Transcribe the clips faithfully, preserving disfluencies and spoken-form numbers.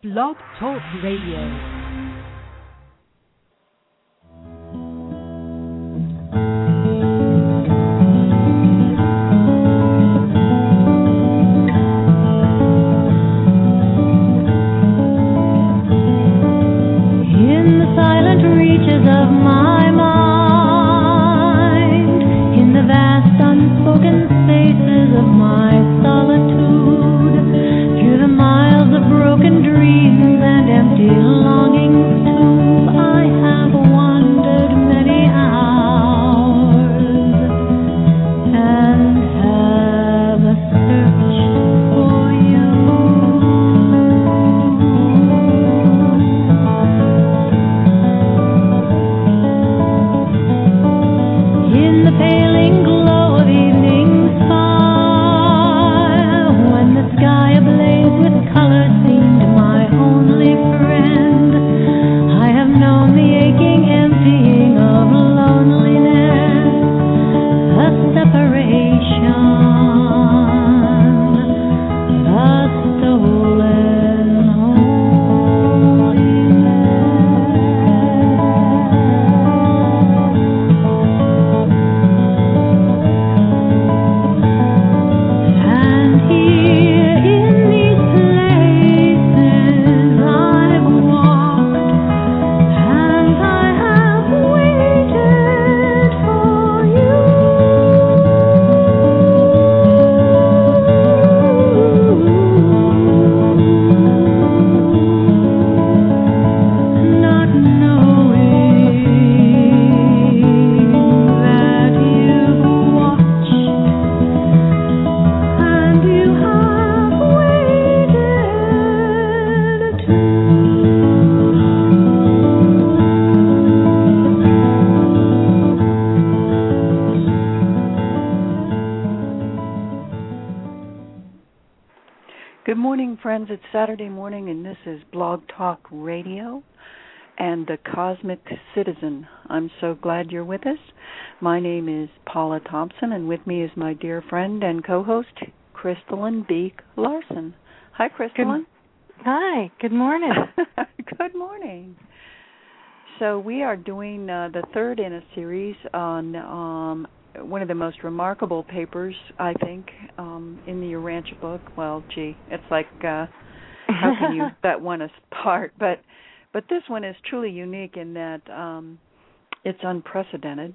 Blog Talk Radio. It's Saturday morning, and this is Blog Talk Radio and the Cosmic Citizen. I'm so glad you're with us. My name is Paula Thompson, and with me is my dear friend and co-host, Crystalline Beek Larson. Hi, Crystalline. Good, hi. Good morning. Good morning. So we are doing uh, the third in a series on um, one of the most remarkable papers, I think, um, in the Urantia book. Well, gee, it's like... Uh, how can you set one apart? But but this one is truly unique in that um, it's unprecedented.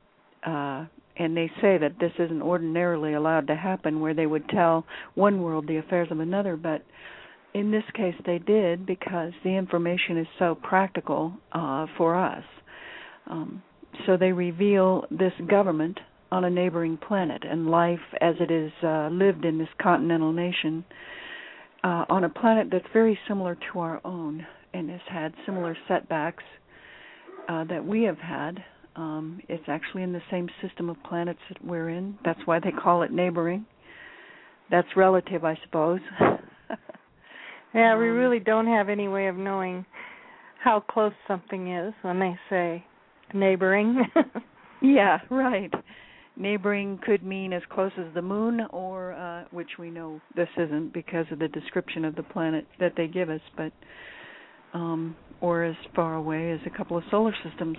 Uh, and they say that this isn't ordinarily allowed to happen, where they would tell one world the affairs of another. But in this case, they did, because the information is so practical uh, for us. Um, so they reveal this government on a neighboring planet and life as it is uh, lived in this continental nation. Uh, on a planet that's very similar to our own and has had similar setbacks uh, that we have had. Um, it's actually in the same system of planets that we're in. That's why they call it neighboring. That's relative, I suppose. Yeah, we really don't have any way of knowing how close something is when they say neighboring. Yeah, right. Neighboring could mean as close as the moon, or uh, which we know this isn't because of the description of the planet that they give us, but um, or as far away as a couple of solar systems.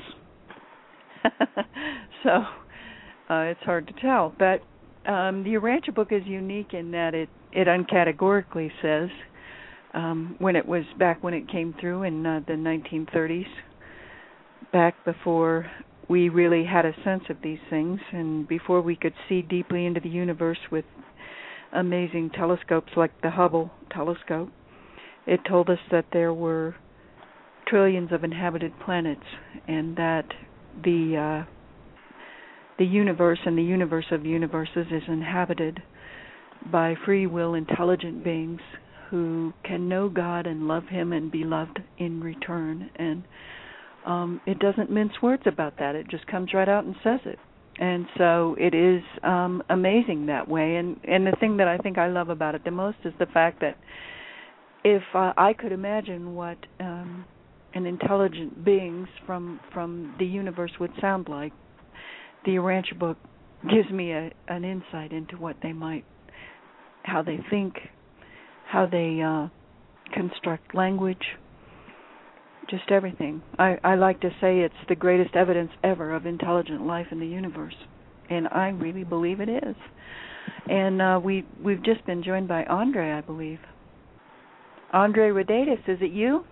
So uh, it's hard to tell. But um, the Urantia book is unique in that it, it uncategorically says, um, when it was back when it came through in uh, the nineteen thirties, back before we really had a sense of these things, and before we could see deeply into the universe with amazing telescopes like the Hubble telescope, it told us that there were trillions of inhabited planets, and that the uh, the universe and the universe of universes is inhabited by free will intelligent beings who can know God and love Him and be loved in return. And Um, it doesn't mince words about that. It just comes right out and says it. And so it is um, amazing that way. And, and the thing that I think I love about it the most is the fact that if uh, I could imagine what um, an intelligent beings from from the universe would sound like, the Urantia book gives me a, an insight into what they might, how they think, how they uh, construct language, just everything. I, I like to say it's the greatest evidence ever of intelligent life in the universe, and I really believe it is. And uh, we, we've just been joined by Andre, I believe. Andre Rodatis, is it you?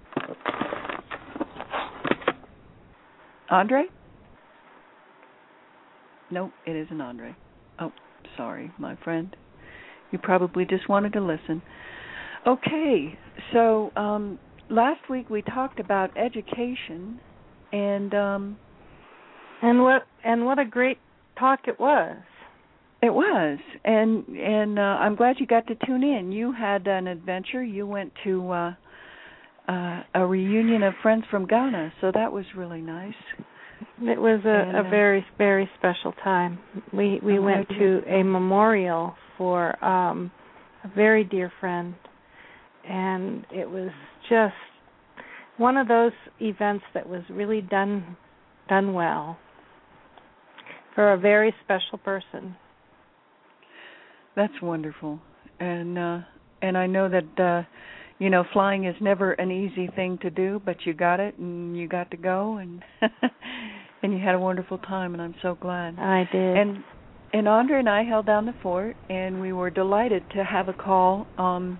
Andre? Nope, it isn't Andre. Oh, sorry, my friend. You probably just wanted to listen. Okay, so um, last week we talked about education, and um, and what and what a great talk it was. It was, and and uh, I'm glad you got to tune in. You had an adventure. You went to uh, uh, a reunion of friends from Ghana, so that was really nice. It was a, and, a very very special time. We we I'm went to a memorial for um, a very dear friend, and it was just one of those events that was really done done well for a very special person. That's wonderful, and uh, and I know that uh, you know flying is never an easy thing to do, but you got it, and you got to go, and and you had a wonderful time, and I'm so glad. I did. And and Andre and I held down the fort, and we were delighted to have a call um,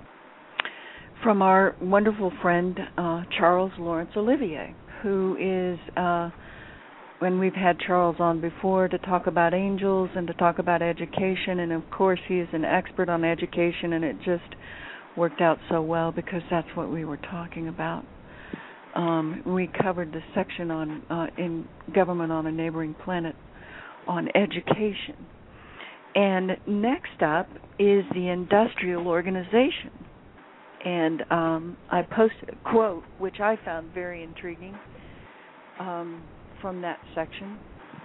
from our wonderful friend uh, Charles Lawrence Olivier, who is. Uh, When we've had Charles on before to talk about angels and to talk about education, and of course he is an expert on education, and it just worked out so well because that's what we were talking about. Um, we covered the section on uh, in Government on a Neighboring Planet on education. And next up is the industrial organization. And um, I posted a quote, which I found very intriguing, um, from that section,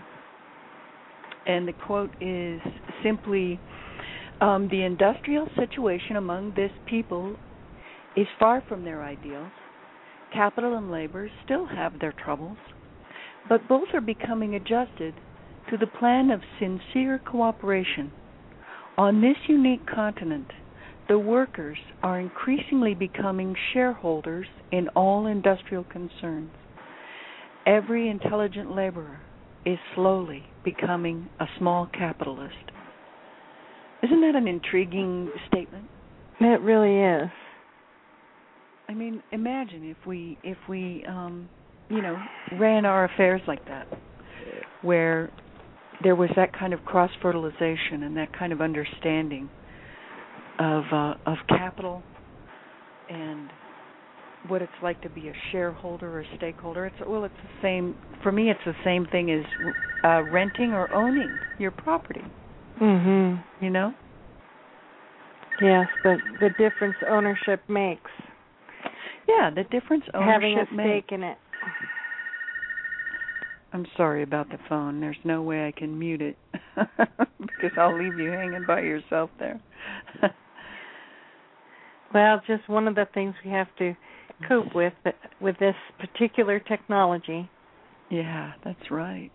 and the quote is simply, um, the industrial situation among this people is far from their ideals. Capital and labor still have their troubles, but both are becoming adjusted to the plan of sincere cooperation. On this unique continent, the workers are increasingly becoming shareholders in all industrial concerns. Every intelligent laborer is slowly becoming a small capitalist. Isn't that an intriguing statement? It really is. I mean, imagine if we, if we, um, you know, ran our affairs like that, where there was that kind of cross-fertilization and that kind of understanding of uh, of capital and what it's like to be a shareholder or a stakeholder. It's well, it's the same for me. It's the same thing as uh, renting or owning your property. Mhm. You know. Yes, but the difference ownership makes. Yeah, the difference ownership having a stake makes. in it. I'm sorry about the phone. There's no way I can mute it because I'll leave you hanging by yourself there. Well, just one of the things we have to cope with with this particular technology. Yeah, that's right.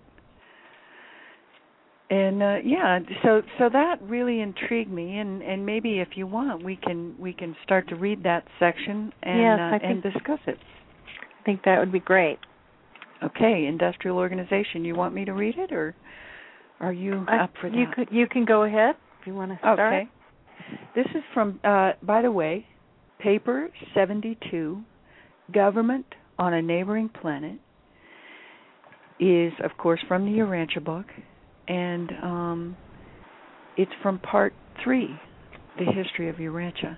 And uh, yeah, so so that really intrigued me, and, and maybe if you want, we can we can start to read that section and yes, uh, I think, and discuss it. I think that would be great. Okay, industrial organization. You want me to read it, or are you I, up for that? You could you can go ahead if you want to start. Okay. This is from, uh, by the way, paper seventy-two. Government on a Neighboring Planet is, of course, from the Urantia book, and um, it's from part three, the history of Urantia.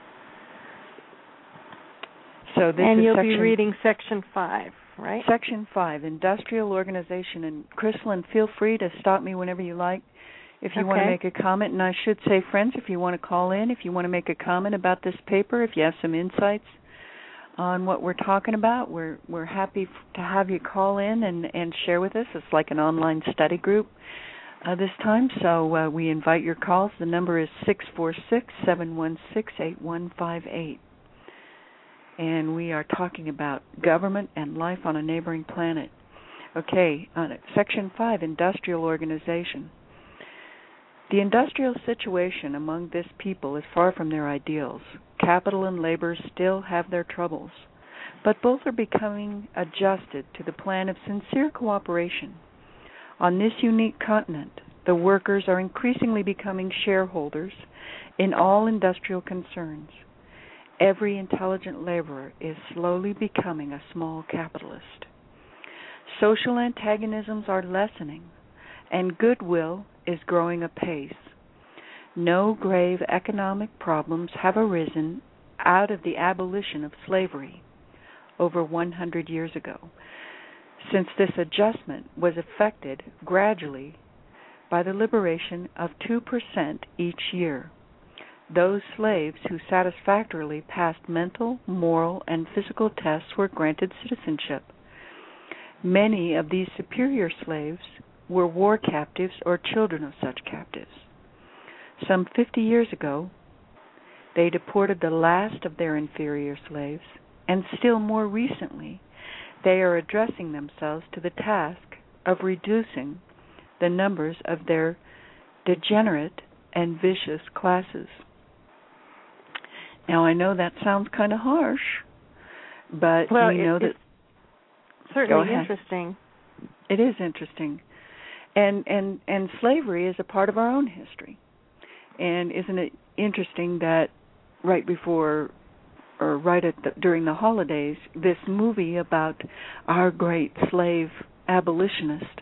So this and is you'll section, be reading section five, right? Section five, industrial organization. And Crystalline, feel free to stop me whenever you like if you okay. want to make a comment. And I should say, friends, if you want to call in, if you want to make a comment about this paper, if you have some insights on what we're talking about, we're we're happy f- to have you call in and, and share with us. It's like an online study group uh, this time, so uh, we invite your calls. The number is six four six, seven one six, eight one five eight. And we are talking about government and life on a neighboring planet. Okay, on Section five, industrial organization. The industrial situation among this people is far from their ideals. Capital and labor still have their troubles, but both are becoming adjusted to the plan of sincere cooperation. On this unique continent, the workers are increasingly becoming shareholders in all industrial concerns. Every intelligent laborer is slowly becoming a small capitalist. Social antagonisms are lessening, and goodwill is growing apace. No grave economic problems have arisen out of the abolition of slavery over one hundred years ago, since this adjustment was effected gradually by the liberation of two percent each year. Those slaves who satisfactorily passed mental, moral, and physical tests were granted citizenship. Many of these superior slaves were war captives or children of such captives. Some fifty years ago, they deported the last of their inferior slaves, and still more recently, they are addressing themselves to the task of reducing the numbers of their degenerate and vicious classes. Now, I know that sounds kind of harsh, but well, you know it, that it's certainly interesting. It is interesting, and and and slavery is a part of our own history. And isn't it interesting that right before, or right at the, during the holidays, this movie about our great slave abolitionist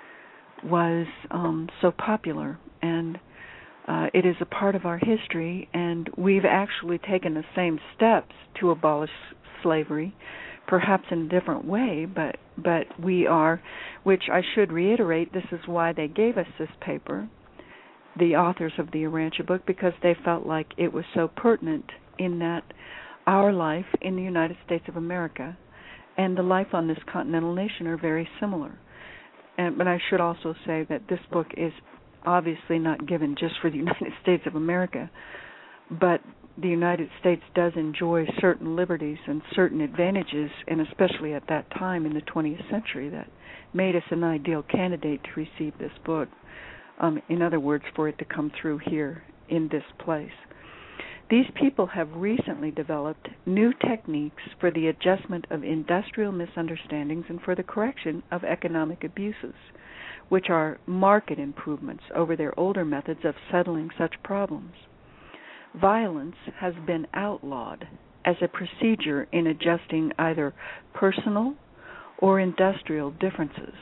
was um, so popular, and uh, it is a part of our history, and we've actually taken the same steps to abolish slavery, perhaps in a different way, but but we are, which I should reiterate, this is why they gave us this paper, the authors of the Urantia book, because they felt like it was so pertinent in that our life in the United States of America and the life on this continental nation are very similar. And, but I should also say that this book is obviously not given just for the United States of America, but the United States does enjoy certain liberties and certain advantages, and especially at that time in the twentieth century, that made us an ideal candidate to receive this book. Um, in other words, for it to come through here in this place. These people have recently developed new techniques for the adjustment of industrial misunderstandings and for the correction of economic abuses, which are marked improvements over their older methods of settling such problems. Violence has been outlawed as a procedure in adjusting either personal or industrial differences.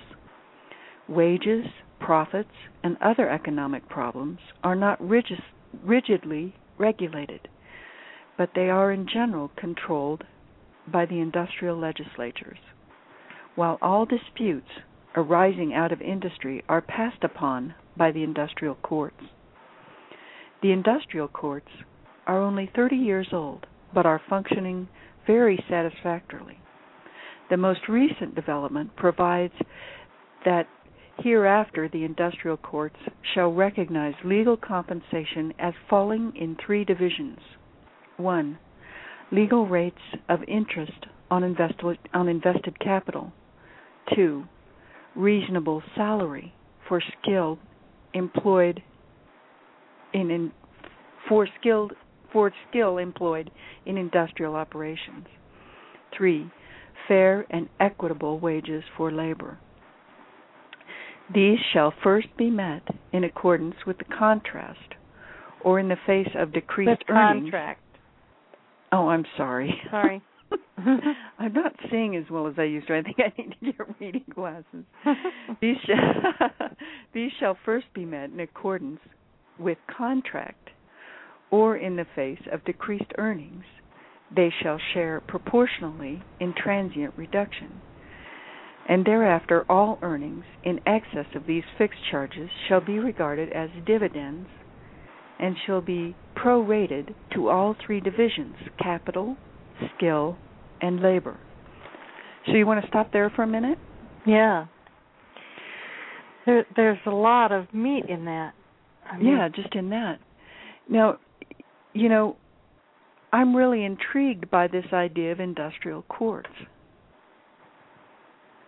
Wages, profits, and other economic problems are not rigid, rigidly regulated, but they are in general controlled by the industrial legislatures, while all disputes arising out of industry are passed upon by the industrial courts. The industrial courts are only thirty years old, but are functioning very satisfactorily. The most recent development provides that hereafter the industrial courts shall recognize legal compensation as falling in three divisions. One, legal rates of interest on invested, on invested capital. Two, reasonable salary for skilled employed in, in for skilled for skill employed in industrial operations. Three, fair and equitable wages for labor. These shall first be met in accordance with the contrast, or in the face of decreased the earnings. Contract. Oh, I'm sorry. Sorry. I'm not seeing as well as I used to. I think I need to get reading glasses. These shall, these shall first be met in accordance with contract, or in the face of decreased earnings. They shall share proportionally in transient reduction. And thereafter all earnings in excess of these fixed charges shall be regarded as dividends and shall be prorated to all three divisions, capital, skill, and labor. So you want to stop there for a minute? Yeah. There, there's a lot of meat in that. I mean, yeah, just in that. Now, you know, I'm really intrigued by this idea of industrial courts,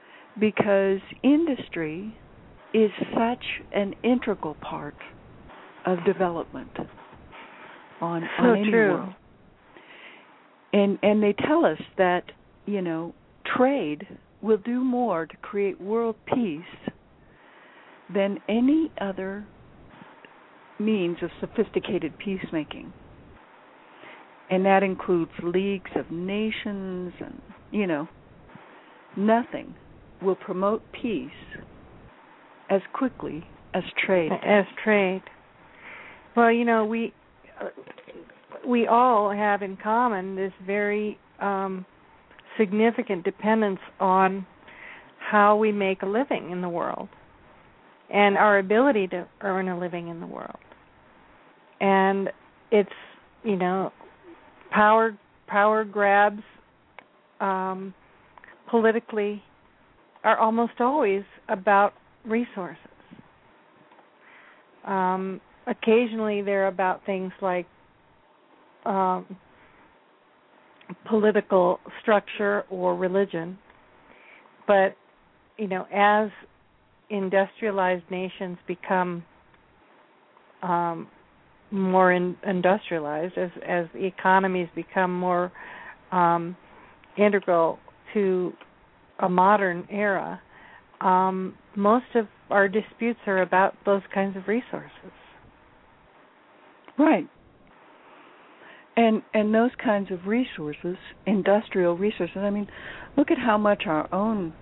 because industry is such an integral part of development on, so on any true. world. And and they tell us that, you know, trade will do more to create world peace than any other means of sophisticated peacemaking. And that includes leagues of nations and, you know, nothing will promote peace as quickly as trade. As trade. Well, you know, we uh, we all have in common this very um, significant dependence on how we make a living in the world and our ability to earn a living in the world. And it's, you know, power power grabs um, politically are almost always about resources. Um, occasionally they're about things like um, political structure or religion. But, you know, as industrialized nations become um, more in, industrialized, as, as the economies become more um, integral to a modern era, um, most of our disputes are about those kinds of resources. Right. And and those kinds of resources, industrial resources, I mean, look at how much our own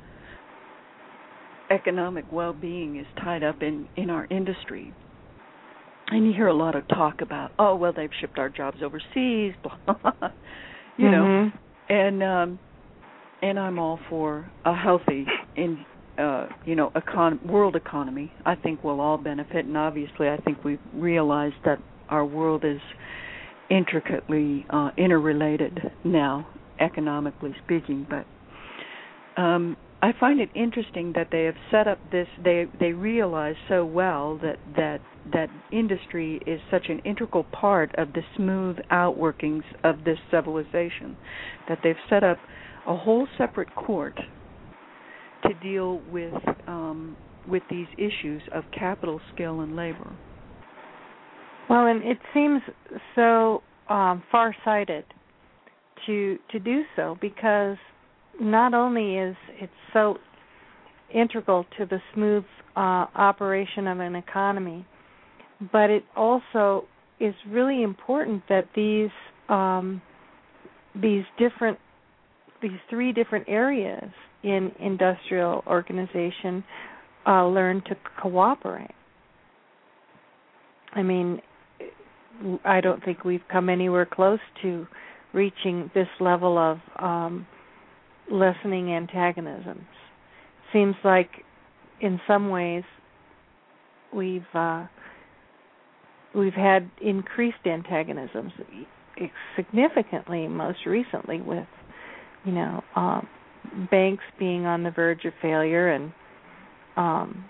economic well-being is tied up in, in our industry. And you hear a lot of talk about, oh, well, they've shipped our jobs overseas, blah, blah, blah. You mm-hmm. know. And um, and I'm all for a healthy, in, uh, you know, econ- world economy. I think we'll all benefit, and obviously I think we've realized that our world is intricately uh, interrelated now, economically speaking. But um, I find it interesting that they have set up this. They they realize so well that that that industry is such an integral part of the smooth outworkings of this civilization that they've set up a whole separate court to deal with um, with these issues of capital, skill, and labor. Well, and it seems so um, far-sighted to to do so, because not only is it so integral to the smooth uh, operation of an economy, but it also is really important that these um, these different these three different areas in industrial organization uh, learn to cooperate. I mean, I don't think we've come anywhere close to reaching this level of um, lessening antagonisms. Seems like, in some ways, we've uh, we've had increased antagonisms significantly. Most recently, with you know um, banks being on the verge of failure, and um,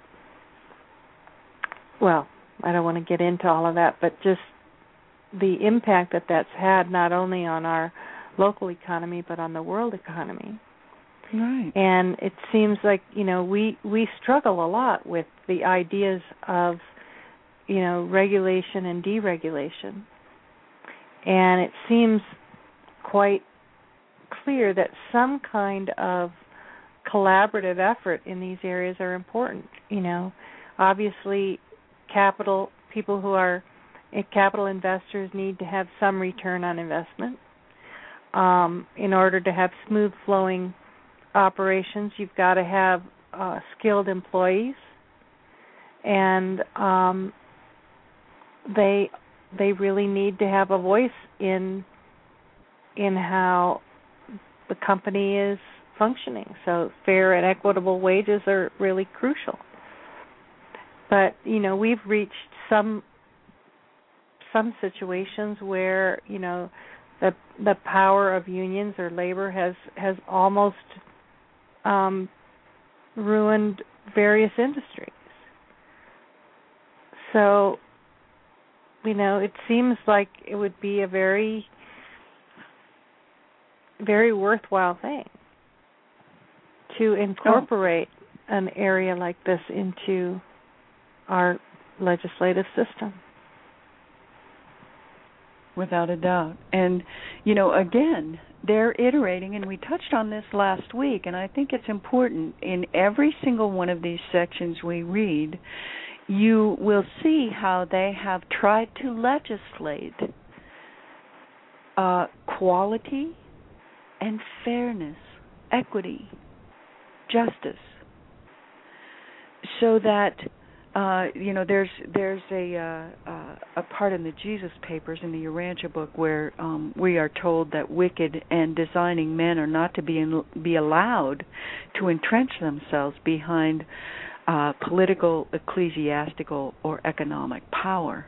well. I don't want to get into all of that, but just the impact that that's had not only on our local economy but on the world economy. Right. And it seems like, you know, we, we struggle a lot with the ideas of, you know, regulation and deregulation. And it seems quite clear that some kind of collaborative effort in these areas are important. You know, obviously, capital, people who are capital investors need to have some return on investment. Um, in order to have smooth flowing operations, you've got to have uh, skilled employees, and um, they they really need to have a voice in in how the company is functioning. So fair and equitable wages are really crucial. But, you know, we've reached some some situations where, you know, the the power of unions or labor has, has almost um, ruined various industries. So, you know, it seems like it would be a very, very worthwhile thing to incorporate oh. an area like this into our legislative system. Without a doubt. And, you know, again, they're iterating, and we touched on this last week, and I think it's important. In every single one of these sections we read, you will see how they have tried to legislate uh, quality and fairness, equity, justice, so that Uh, you know, there's there's a uh, uh, a part in the Jesus Papers in the Urantia book where um, we are told that wicked and designing men are not to be in, be allowed to entrench themselves behind uh, political, ecclesiastical, or economic power.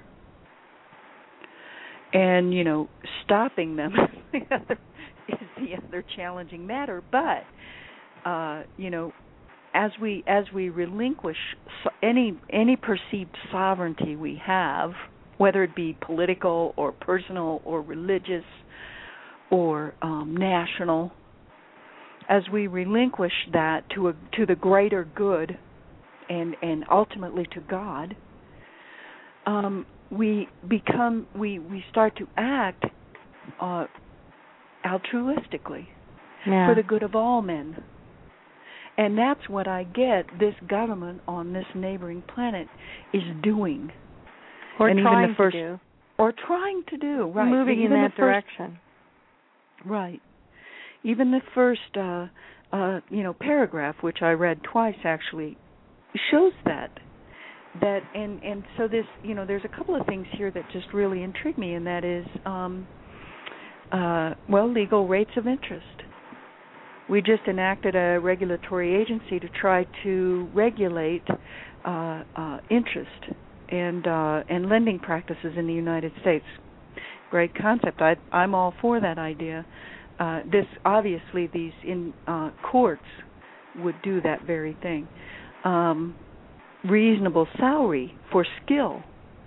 And you know, stopping them is the other challenging matter. But uh, you know. As we as we relinquish any any perceived sovereignty we have, whether it be political or personal or religious or um, national, as we relinquish that to a, to the greater good and and ultimately to God, um, we become we, we start to act uh, altruistically yeah. for the good of all men. And that's what I get this government on this neighboring planet is doing. Or and trying even the first, to do. Or trying to do, right. Moving even in that first, direction. Right. Even the first, uh, uh, you know, paragraph, which I read twice actually, shows that. That and, and so this, you know, there's a couple of things here that just really intrigue me, and that is, um, uh, well, legal rates of interest. We just enacted a regulatory agency to try to regulate uh, uh, interest and uh, and lending practices in the United States. Great concept. I, I'm all for that idea. Uh, this obviously these in uh, courts would do that very thing. Um, reasonable salary for skill.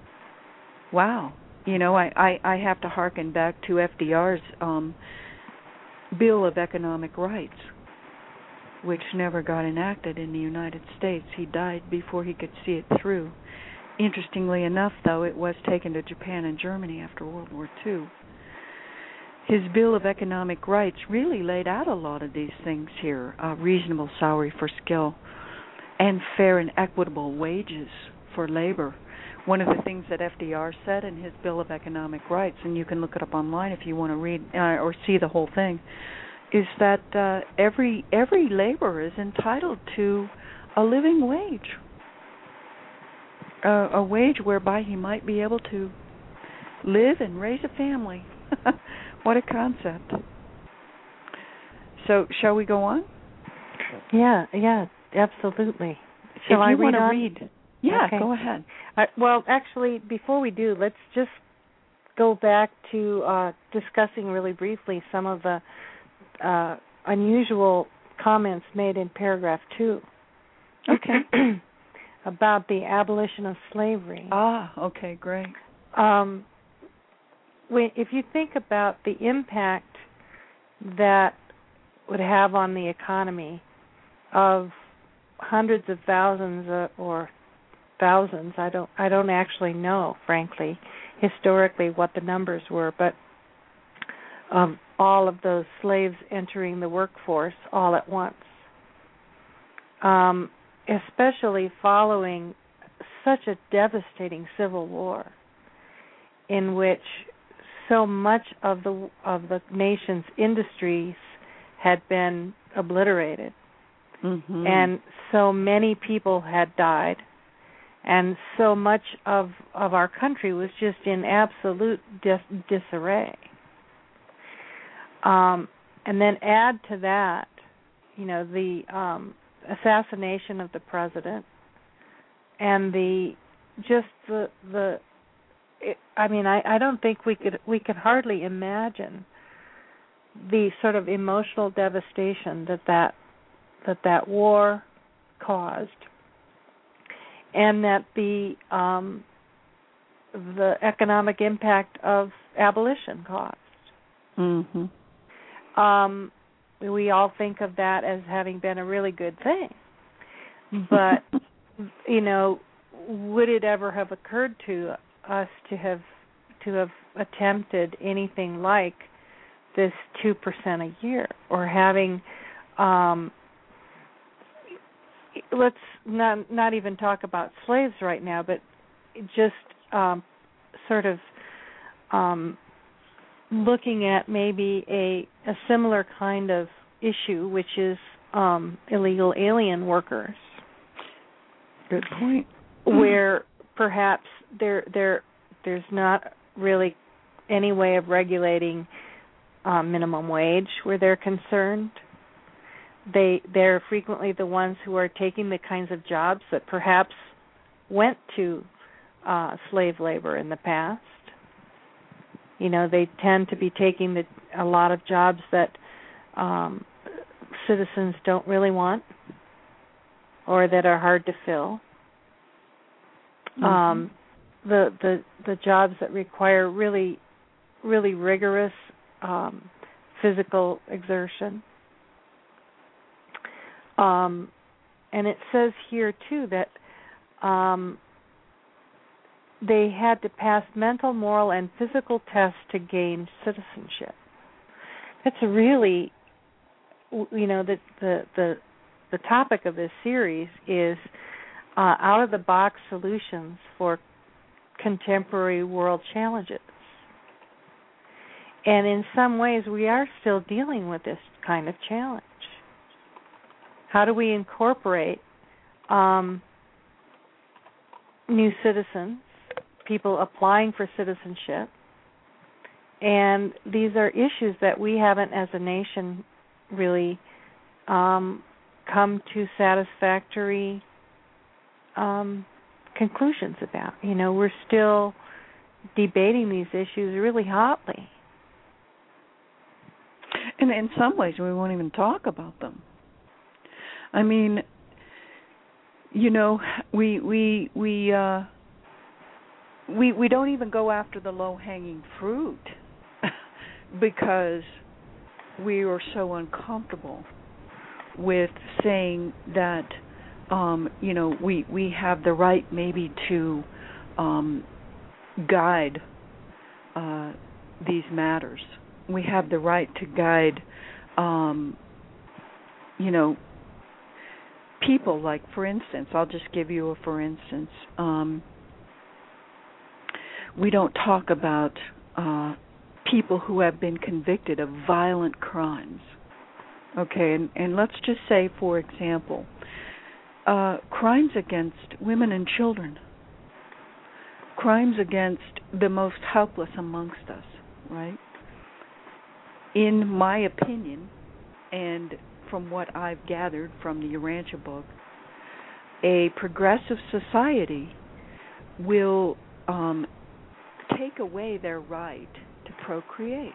Wow. You know, I, I, I have to hearken back to F D R's um, Bill of Economic Rights, which never got enacted in the United States. He died before he could see it through. Interestingly enough, though, it was taken to Japan and Germany after World War Two. His Bill of Economic Rights really laid out a lot of these things here, uh, reasonable salary for skill and fair and equitable wages for labor. One of the things that F D R said in his Bill of Economic Rights, and you can look it up online if you want to read uh, or see the whole thing, is that uh, every every laborer is entitled to a living wage, uh, a wage whereby he might be able to live and raise a family. What a concept. So, shall we go on? Yeah, yeah, absolutely. Shall if you I want read to on? read, yeah, okay. Go ahead. Uh, well, actually, before we do, let's just go back to uh, discussing really briefly some of the uh, unusual comments made in paragraph two. Okay. About the abolition of slavery. Ah, okay, great. Um, when, if you think about the impact that would have on the economy of hundreds of thousands uh, or thousands, I don't I don't actually know, frankly, historically what the numbers were, but um, all of those slaves entering the workforce all at once, um, especially following such a devastating civil war, in which so much of the of the nation's industries had been obliterated, mm-hmm. and so many people had died. And so much of, of our country was just in absolute dis- disarray. Um, and then add to that, you know, the um, assassination of the president, and the just the the. It, I mean, I, I don't think we could we could hardly imagine the sort of emotional devastation that that that, that war caused. And that the um, the economic impact of abolition caused. Mm-hmm. Um, we all think of that as having been a really good thing, but you know, would it ever have occurred to us to have to have attempted anything like this two percent a year, or having, um, let's not, not even talk about slaves right now, but just um, sort of um, looking at maybe a, a similar kind of issue, which is um, illegal alien workers. Good point. Where perhaps there there there's not really any way of regulating um, minimum wage where they're concerned. They they're frequently the ones who are taking the kinds of jobs that perhaps went to uh, slave labor in the past. You know, they tend to be taking the, a lot of jobs that um, citizens don't really want or that are hard to fill. Mm-hmm. Um, the the the jobs that require really really rigorous um, physical exertion. Um, and it says here too that um, they had to pass mental, moral, and physical tests to gain citizenship. That's really, you know, the the the, the topic of this series is uh, out-of-the-box solutions for contemporary world challenges. And in some ways, we are still dealing with this kind of challenge. How do we incorporate um, new citizens, people applying for citizenship? And these are issues that we haven't, as a nation, really um, come to satisfactory um, conclusions about. You know, we're still debating these issues really hotly. And in some ways, we won't even talk about them. I mean, you know, we we we uh, we we don't even go after the low-hanging fruit because we are so uncomfortable with saying that, um, you know, we we have the right maybe to um, guide uh, these matters. We have the right to guide, um, you know, people. Like, for instance, I'll just give you a for instance. Um, we don't talk about uh, people who have been convicted of violent crimes. Okay, and, and let's just say, for example, uh, crimes against women and children, crimes against the most helpless amongst us, right? In my opinion, and from what I've gathered from the Urantia book, a progressive society will um, take away their right to procreate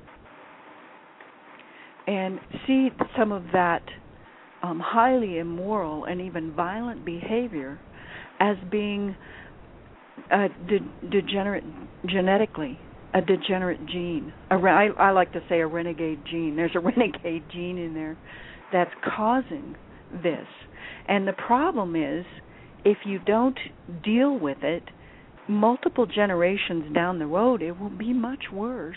and see some of that um, highly immoral and even violent behavior as being uh, de- degenerate genetically. A degenerate gene. A re- I, I like to say a renegade gene. There's a renegade gene in there that's causing this. And the problem is, if you don't deal with it, multiple generations down the road, it will be much worse.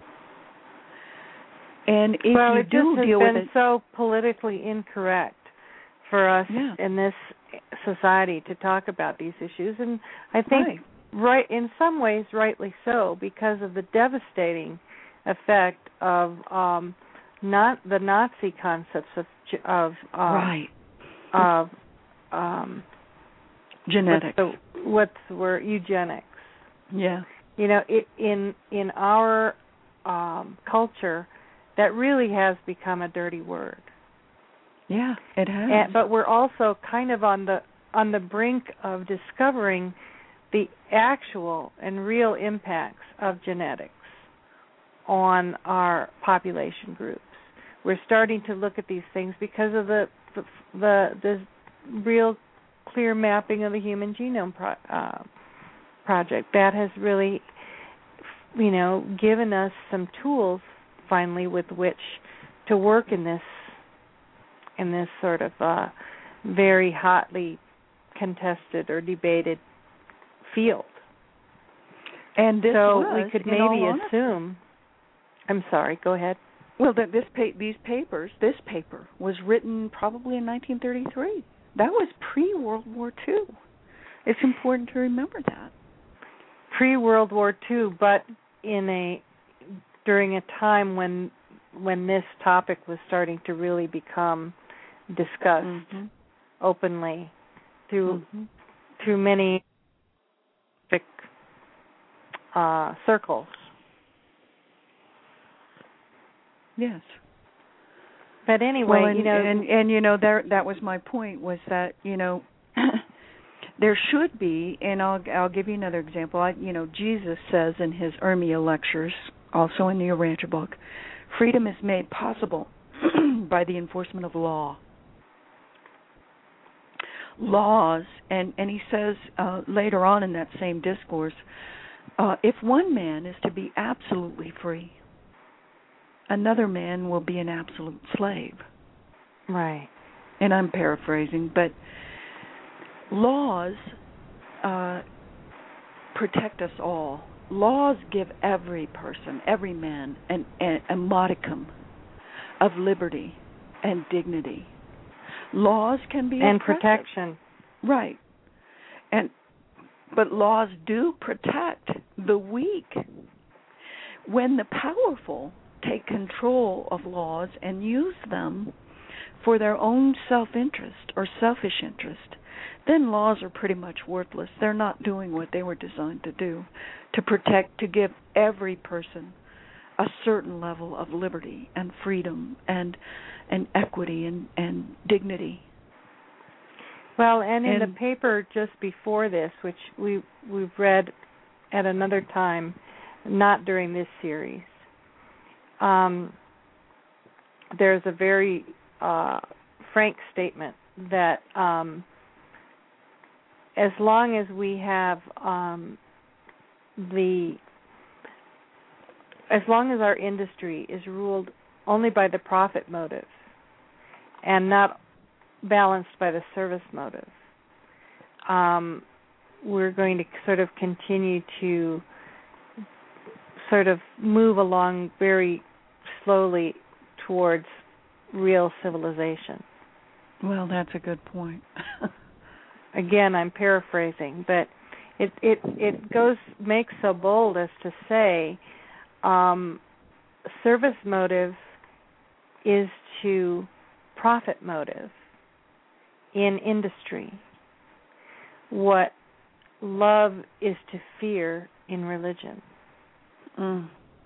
And if well, you it do just deal has been with it, so politically incorrect for us yeah. in this society to talk about these issues, and I think. Right. Right, in some ways, rightly so, because of the devastating effect of um, not the Nazi concepts of of um, right of um, genetics. What's the, what's the word? Eugenics. Yeah. You know, it, in in our um, culture, that really has become a dirty word. Yeah, it has. And, but we're also kind of on the on the brink of discovering the actual and real impacts of genetics on our population groups. We're starting to look at these things because of the the the, the real clear mapping of the Human Genome Pro, uh, Project. That has really, you know, given us some tools finally with which to work in this in this sort of uh, very hotly contested or debated field. And this so was, we could in all maybe honesty, assume. I'm sorry. Go ahead. Well, that this pa- these papers, this paper was written probably in nineteen thirty-three. That was pre-World War Two. It's important to remember that. Pre-World War Two, but in a during a time when when this topic was starting to really become discussed mm-hmm. openly through mm-hmm. through many uh, circles. Yes. But anyway, well, and, you know, and and you know, there that was my point, was that, you know, there should be, and I'll I'll give you another example. I, you know, Jesus says in his Urmia lectures, also in the Urantia book, freedom is made possible by the enforcement of law. Laws, and and he says uh, later on in that same discourse, uh, if one man is to be absolutely free, another man will be an absolute slave. Right. And I'm paraphrasing, but laws uh, protect us all. Laws give every person, every man, an, an, a modicum of liberty and dignity. Laws can be and oppressive. protection. Right. And but laws do protect the weak. When the powerful take control of laws and use them for their own self-interest or selfish interest, then laws are pretty much worthless. They're not doing what they were designed to do, to protect, to give every person a certain level of liberty and freedom and and equity and, and dignity. Well, and in and, the paper just before this, which we we've read at another time, not during this series, um, there's a very uh, frank statement that um, as long as we have um, the, as long as our industry is ruled only by the profit motive and not balanced by the service motive, um, we're going to sort of continue to sort of move along very slowly towards real civilization. Well, that's a good point. Again, I'm paraphrasing, but it it it goes makes so bold as to say um, service motive is to profit motive in industry what love is to fear in religion. Mm.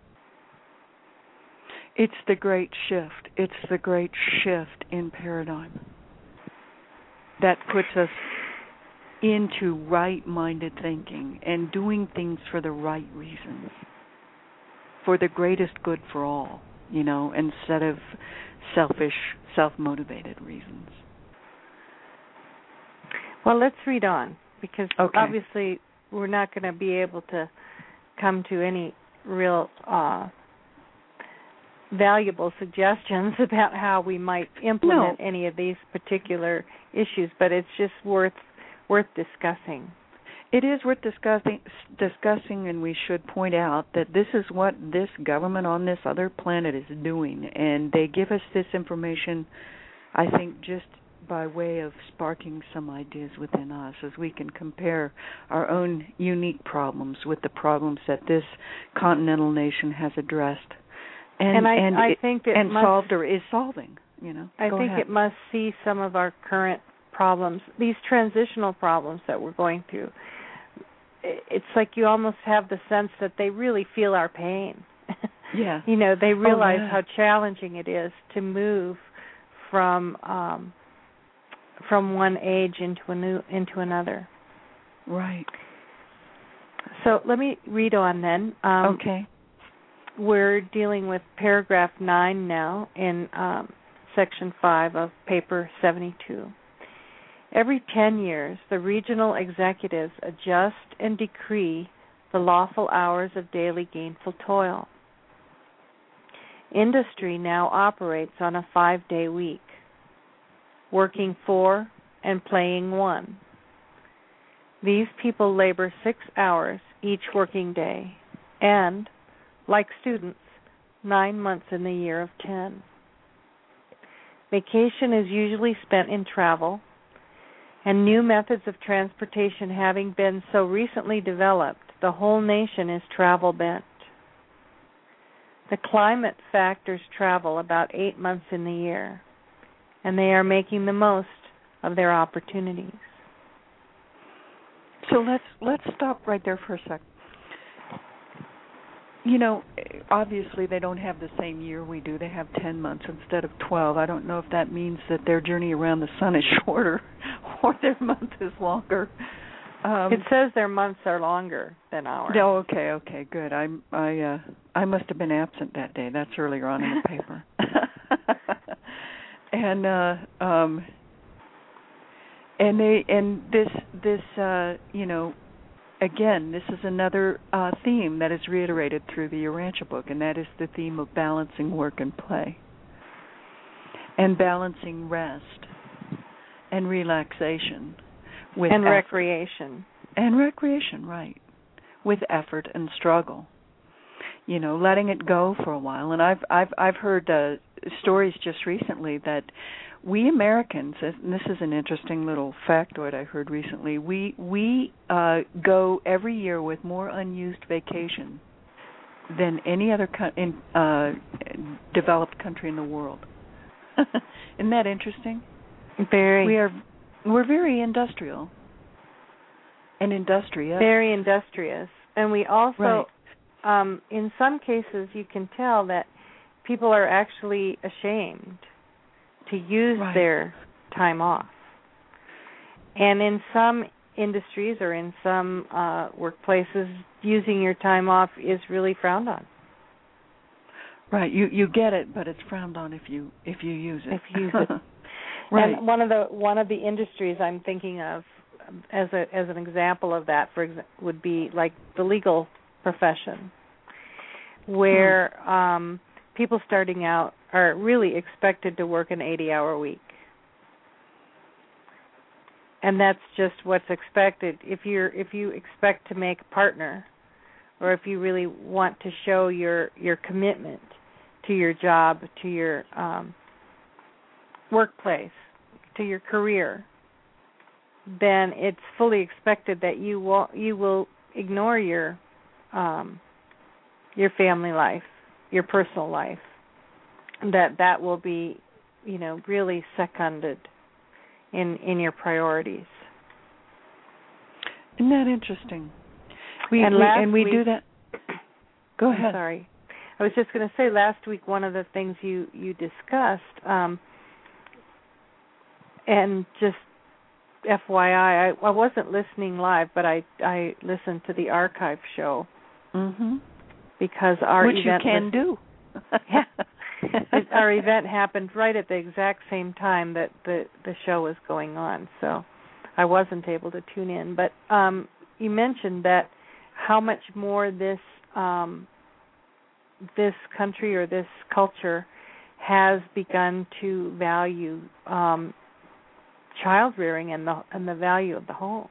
It's the great shift. It's the great shift in paradigm that puts us into right-minded thinking and doing things for the right reasons, for the greatest good for all, you know, instead of selfish, self-motivated reasons. Well, let's read on, because okay. obviously we're not going to be able to come to any real uh, valuable suggestions about how we might implement no. any of these particular issues, but it's just worth worth discussing. It is worth discussing, discussing, and we should point out that this is what this government on this other planet is doing, and they give us this information, I think, just by way of sparking some ideas within us as we can compare our own unique problems with the problems that this continental nation has addressed and and I, and, I it, think it and must, solved or is solving. You know, I Go think ahead. it must see some of our current problems, these transitional problems that we're going through. It's like you almost have the sense that they really feel our pain. Yeah. You know, they realize oh, yeah. how challenging it is to move from um, from one age into a new into another. Right. So let me read on then. Um, okay. We're dealing with paragraph nine now in um, section five of paper seventy-two. Every ten years, the regional executives adjust and decree the lawful hours of daily gainful toil. Industry now operates on a five-day week, working four and playing one. These people labor six hours each working day and, like students, nine months in the year of ten. Vacation is usually spent in travel, and new methods of transportation having been so recently developed, the whole nation is travel bent. The climate factors travel about eight months in the year, and they are making the most of their opportunities. So let's let's stop right there for a sec. You know, obviously they don't have the same year we do. They have ten months instead of twelve. I don't know if that means that their journey around the sun is shorter or their month is longer. Um, it says their months are longer than ours. Oh, okay, okay, good. I I uh, I must have been absent that day. That's earlier on in the paper. and uh, um, and they and this this uh, you know, again, this is another uh, theme that is reiterated through the Urantia book, and that is the theme of balancing work and play, and balancing rest and relaxation. With and effort. recreation. And recreation, right. With effort and struggle. You know, letting it go for a while. And I've I've I've heard uh, stories just recently that we Americans, and this is an interesting little factoid I heard recently, we we uh, go every year with more unused vacation than any other co- in, uh, developed country in the world. Isn't that interesting? Very. We are We're very industrial and industrious. Very industrious. And we also, right. um, in some cases, you can tell that people are actually ashamed to use right. their time off. And in some industries or in some uh, workplaces, using your time off is really frowned on. Right. You you get it, but it's frowned on if you if you use it. If you use it. Right. And one of the one of the industries I'm thinking of as a as an example of that, for exa- would be like the legal profession, where hmm. um, people starting out are really expected to work an eighty-hour week, and that's just what's expected. If you're if you expect to make a partner, or if you really want to show your your commitment to your job, to your um, workplace, to your career, then it's fully expected that you will you will ignore your um, your family life, your personal life. That that will be, you know, really seconded in in your priorities. Isn't that interesting? We and, we, last and we week, do that. Go ahead. I'm sorry. I was just going to say, last week one of the things you you discussed. Um, And just F Y I, I, I wasn't listening live, but I I listened to the archive show mm-hmm. because our Which event you can was, do. yeah, our event happened right at the exact same time that the the show was going on, so I wasn't able to tune in. But um, you mentioned that how much more this um, this country or this culture has begun to value Um, child rearing and the and the value of the home.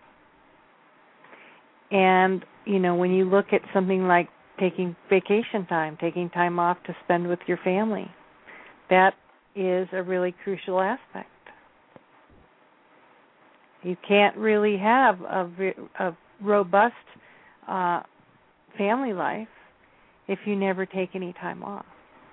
And you know, when you look at something like taking vacation time, taking time off to spend with your family, that is a really crucial aspect. You can't really have a, a robust uh, family life if you never take any time off.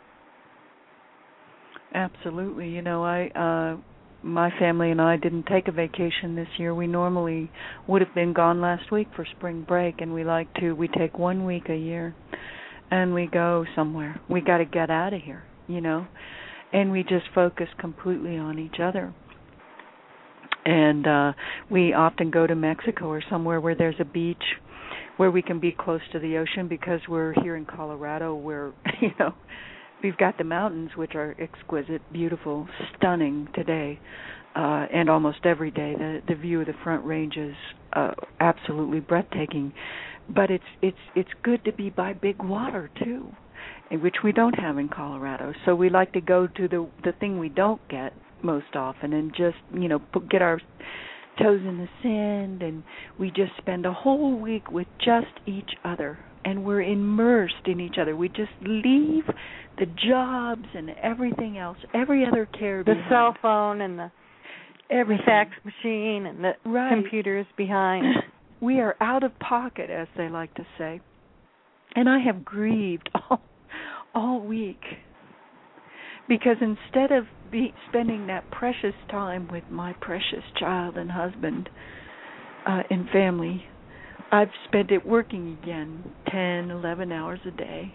Absolutely. You know, I uh my family and I didn't take a vacation this year. We normally would have been gone last week for spring break, and we like to, we take one week a year and we go somewhere. We got to get out of here, you know, and we just focus completely on each other. And uh, we often go to Mexico or somewhere where there's a beach where we can be close to the ocean, because we're here in Colorado where, you know, we've got the mountains, which are exquisite, beautiful, stunning today, uh, and almost every day. The the view of the Front Range is uh, absolutely breathtaking. But it's it's it's good to be by big water too, which we don't have in Colorado. So we like to go to the the thing we don't get most often, and just, you know, put, get our toes in the sand, and we just spend a whole week with just each other, and we're immersed in each other. We just leave the jobs and everything else, every other care the behind. cell phone and the everything. fax machine and the right. computers behind. We are out of pocket, as they like to say. And I have grieved all, all week because instead of be spending that precious time with my precious child and husband uh, and family, I've spent it working again ten, eleven hours a day.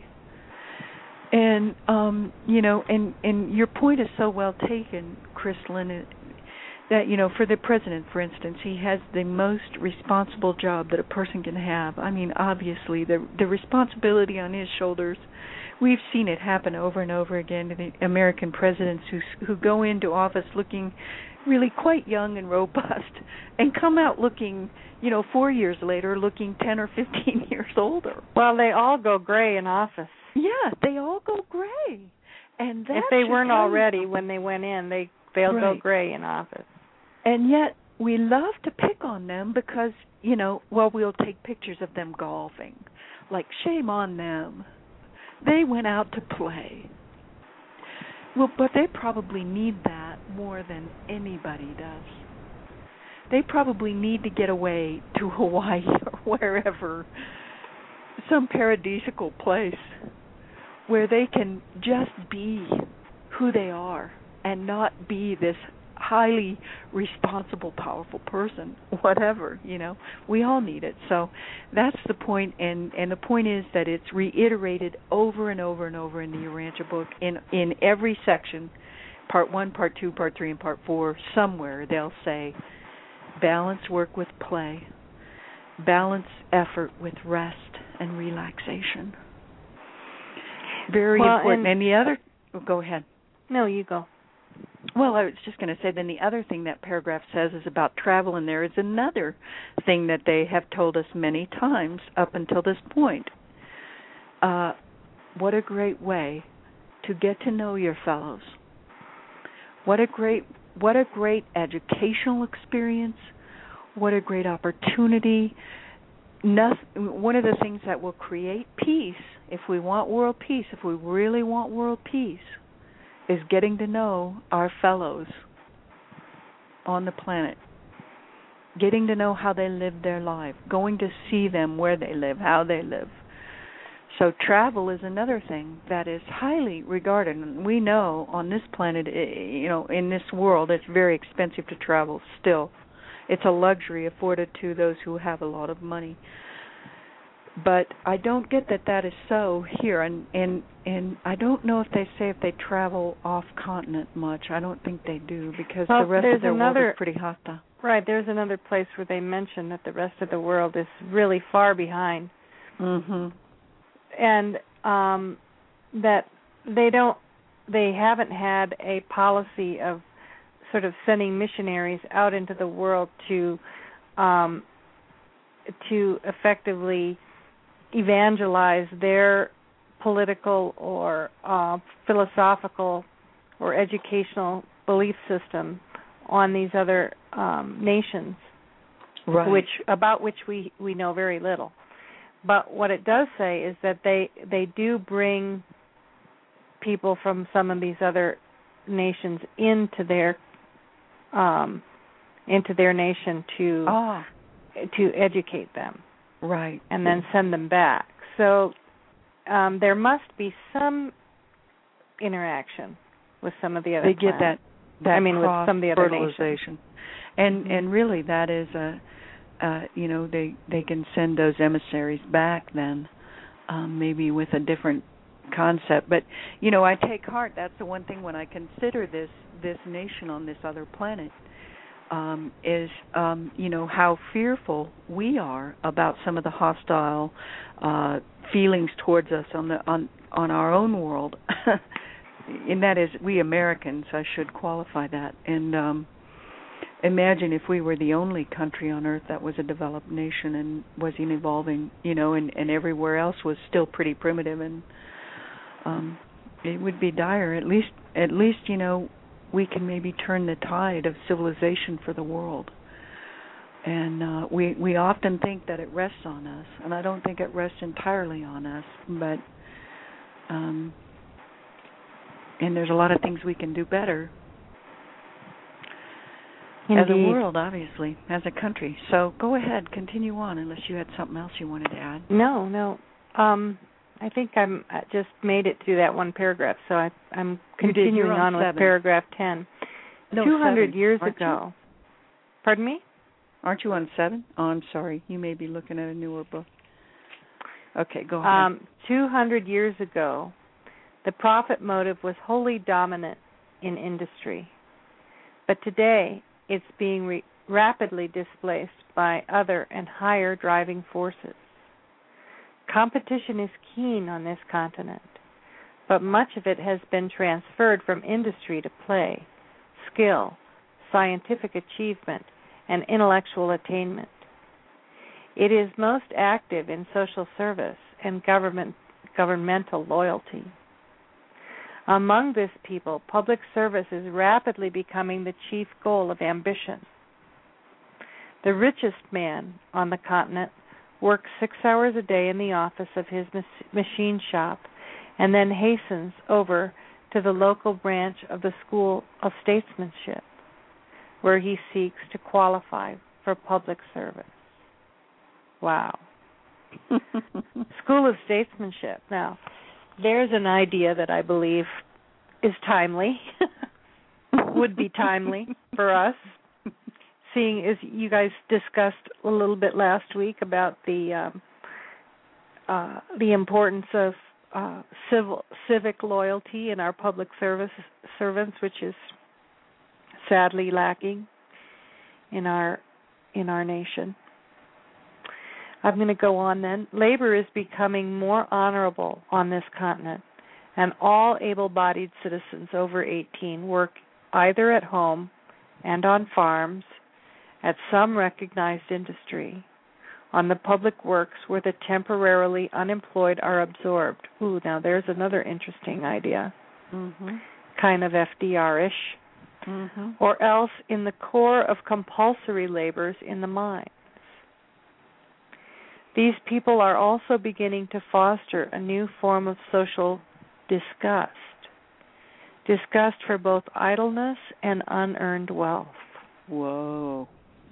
And, um, you know, and, and your point is so well taken, Crystalline, that, you know, for the president, for instance, he has the most responsible job that a person can have. I mean, obviously, the the responsibility on his shoulders, we've seen it happen over and over again to the American presidents who who go into office looking really quite young and robust and come out looking, you know, four years later looking ten or fifteen years older. Well, they all go gray in office. Yeah, they all go gray. And that if they weren't already when they went in, they they'll right. go gray in office. And yet we love to pick on them because, you know, well, we'll take pictures of them golfing. Like, shame on them. They went out to play. Well, but they probably need that more than anybody does. They probably need to get away to Hawaii or wherever, some paradisiacal place where they can just be who they are and not be this highly responsible, powerful person, whatever, you know. We all need it. So that's the point, and, and the point is that it's reiterated over and over and over in the Urantia book in, in every section, part one, part two, part three, and part four. Somewhere they'll say balance work with play, balance effort with rest and relaxation. Very well, important. And, and the other, oh, go ahead. No, you go. Well, I was just going to say, then the other thing that paragraph says is about travel, and there is another thing that they have told us many times up until this point. Uh, what a great way to get to know your fellows. What a great, what a great educational experience. What a great opportunity. Nothing, one of the things that will create peace, if we want world peace, if we really want world peace, is getting to know our fellows on the planet, getting to know how they live their life, going to see them where they live, how they live. So travel is another thing that is highly regarded. And we know on this planet, you know, in this world, it's very expensive to travel still. It's a luxury afforded to those who have a lot of money. But I don't get that that is so here, and, and and I don't know if they say if they travel off-continent much. I don't think they do, because well, the rest of their another, world is pretty hostile. Right, there's another place where they mention that the rest of the world is really far behind. Mm-hmm. And um, that they don't, they haven't had a policy of sort of sending missionaries out into the world to um, to effectively evangelize their political or uh, philosophical or educational belief system on these other um, nations, right. which about which we, we know very little. But what it does say is that they they do bring people from some of these other nations into their um, into their nation to oh. to educate them. Right. And then send them back. So um, there must be some interaction with some of the other They get planets. that, that I mean, with some of the other nations. And, mm-hmm. and really that is a, uh, you know, they, they can send those emissaries back then, um, maybe with a different concept. But, you know, I take heart. That's the one thing when I consider this, this nation on this other planet. Um, is, um, you know, how fearful we are about some of the hostile uh, feelings towards us on the on on our own world, and that is we Americans. I should qualify that. And um, imagine if we were the only country on Earth that was a developed nation and wasn't evolving, you know, and, and everywhere else was still pretty primitive, and um, it would be dire. At least, at least, you know, we can maybe turn the tide of civilization for the world. And uh, we we often think that it rests on us, and I don't think it rests entirely on us. But um, and there's a lot of things we can do better. Indeed. As a world, obviously, as a country. So go ahead, continue on, unless you had something else you wanted to add. No, no. Um, I think I'm I just made it through that one paragraph, so I, I'm continuing on, on with paragraph ten. No, Two hundred seven, years aren't ago. You? Pardon me? Aren't you on seven? Oh, I'm sorry. You may be looking at a newer book. Okay, go ahead. Um, Two hundred years ago, the profit motive was wholly dominant in industry, but today it's being re- rapidly displaced by other and higher driving forces. Competition is keen on this continent, but much of it has been transferred from industry to play, skill, scientific achievement, and intellectual attainment. It is most active in social service and government governmental loyalty. Among this people, public service is rapidly becoming the chief goal of ambition. The richest man on the continent works six hours a day in the office of his machine shop and then hastens over to the local branch of the School of Statesmanship, where he seeks to qualify for public service. Wow. School of Statesmanship. Now, there's an idea that I believe is timely, would be timely for us, seeing as you guys discussed a little bit last week about the um, uh, the importance of uh, civil civic loyalty in our public service servants, which is sadly lacking in our in our nation. I'm going to go on then. Labor is becoming more honorable on this continent, and all able-bodied citizens over eighteen work either at home and on farms, at some recognized industry, on the public works where the temporarily unemployed are absorbed. Ooh, now there's another interesting idea, mm-hmm. kind of F D R-ish. Mm-hmm. Or else in the core of compulsory labors in the mines. These people are also beginning to foster a new form of social disgust, disgust for both idleness and unearned wealth. Whoa.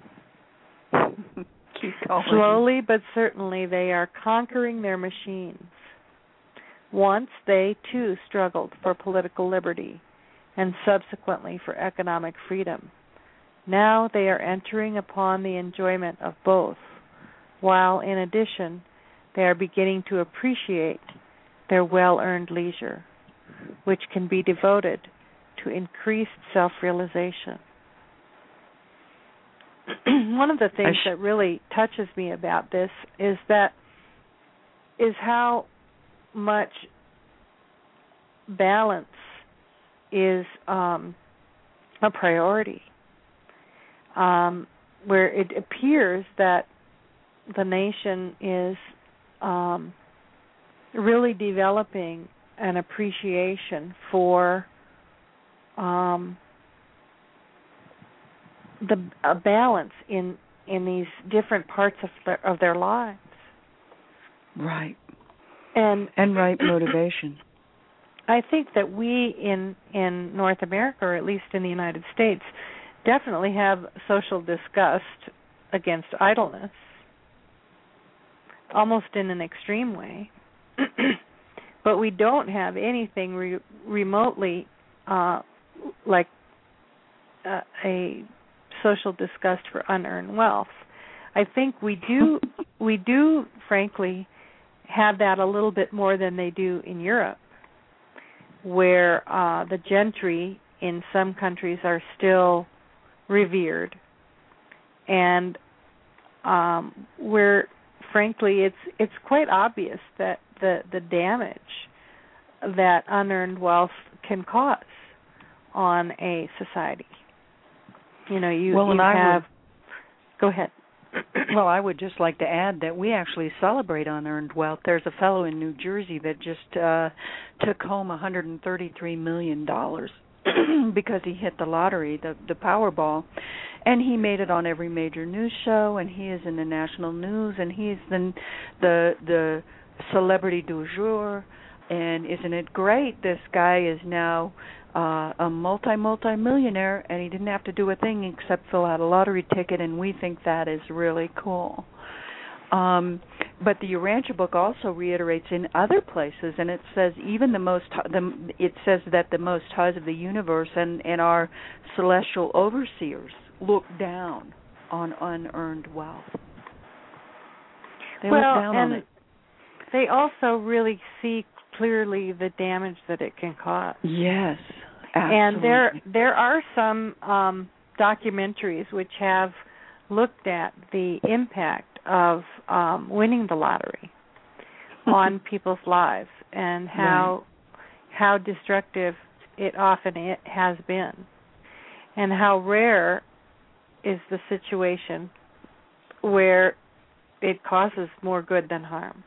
Keep going. Slowly but certainly they are conquering their machines. Once they, too, struggled for political liberty and subsequently for economic freedom. Now they are entering upon the enjoyment of both, while in addition they are beginning to appreciate their well-earned leisure, which can be devoted to increased self-realization. One of the things sh- that really touches me about this is that is how much balance is um, a priority, um, where it appears that the nation is um, really developing an appreciation for um, the a balance in in these different parts of their, of their lives. Right. And and right motivation. I think that we in in North America, or at least in the United States, definitely have social disgust against idleness, almost in an extreme way. But we don't have anything re- remotely uh, like uh, a social disgust for unearned wealth. I think we do we do frankly have that a little bit more than they do in Europe, where uh, the gentry in some countries are still revered, and um, where frankly it's it's quite obvious that the the damage that unearned wealth can cause on a society. You know, you, well, you and I have. Would, go ahead. Well, I would just like to add that we actually celebrate unearned wealth. There's a fellow in New Jersey that just uh, took home one hundred thirty-three million dollars because he hit the lottery, the the Powerball, and he made it on every major news show, and he is in the national news, and he's the the the celebrity du jour. And isn't it great? This guy is now uh, a multi multi millionaire, and he didn't have to do a thing except fill out a lottery ticket, and we think that is really cool. Um, but the Urantia book also reiterates in other places, and it says even the most the it says that the most highs of the universe and, and our celestial overseers look down on unearned wealth. They well, look down and on it. They also really see clearly the damage that it can cause. Yes, absolutely. And there there are some um, documentaries which have looked at the impact of um, winning the lottery on people's lives and how right. how destructive it often it has been, and how rare is the situation where it causes more good than harm.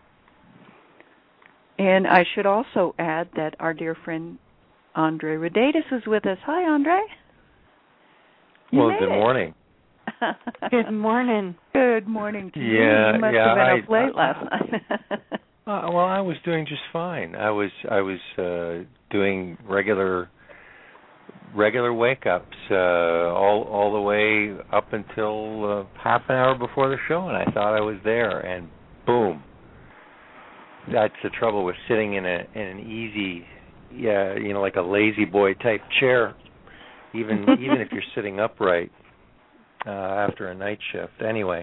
And I should also add that our dear friend Andre Rodatis is with us. Hi, Andre. You well, good it. morning. Good morning. Good morning to yeah, you. You must yeah, have been I, up late I, last night. uh, well, I was doing just fine. I was I was uh, doing regular regular wake ups uh, all all the way up until uh, half an hour before the show, and I thought I was there, and boom. That's the trouble with sitting in a in an easy, yeah, you know, like a lazy boy type chair, even even if you're sitting upright uh, after a night shift. Anyway,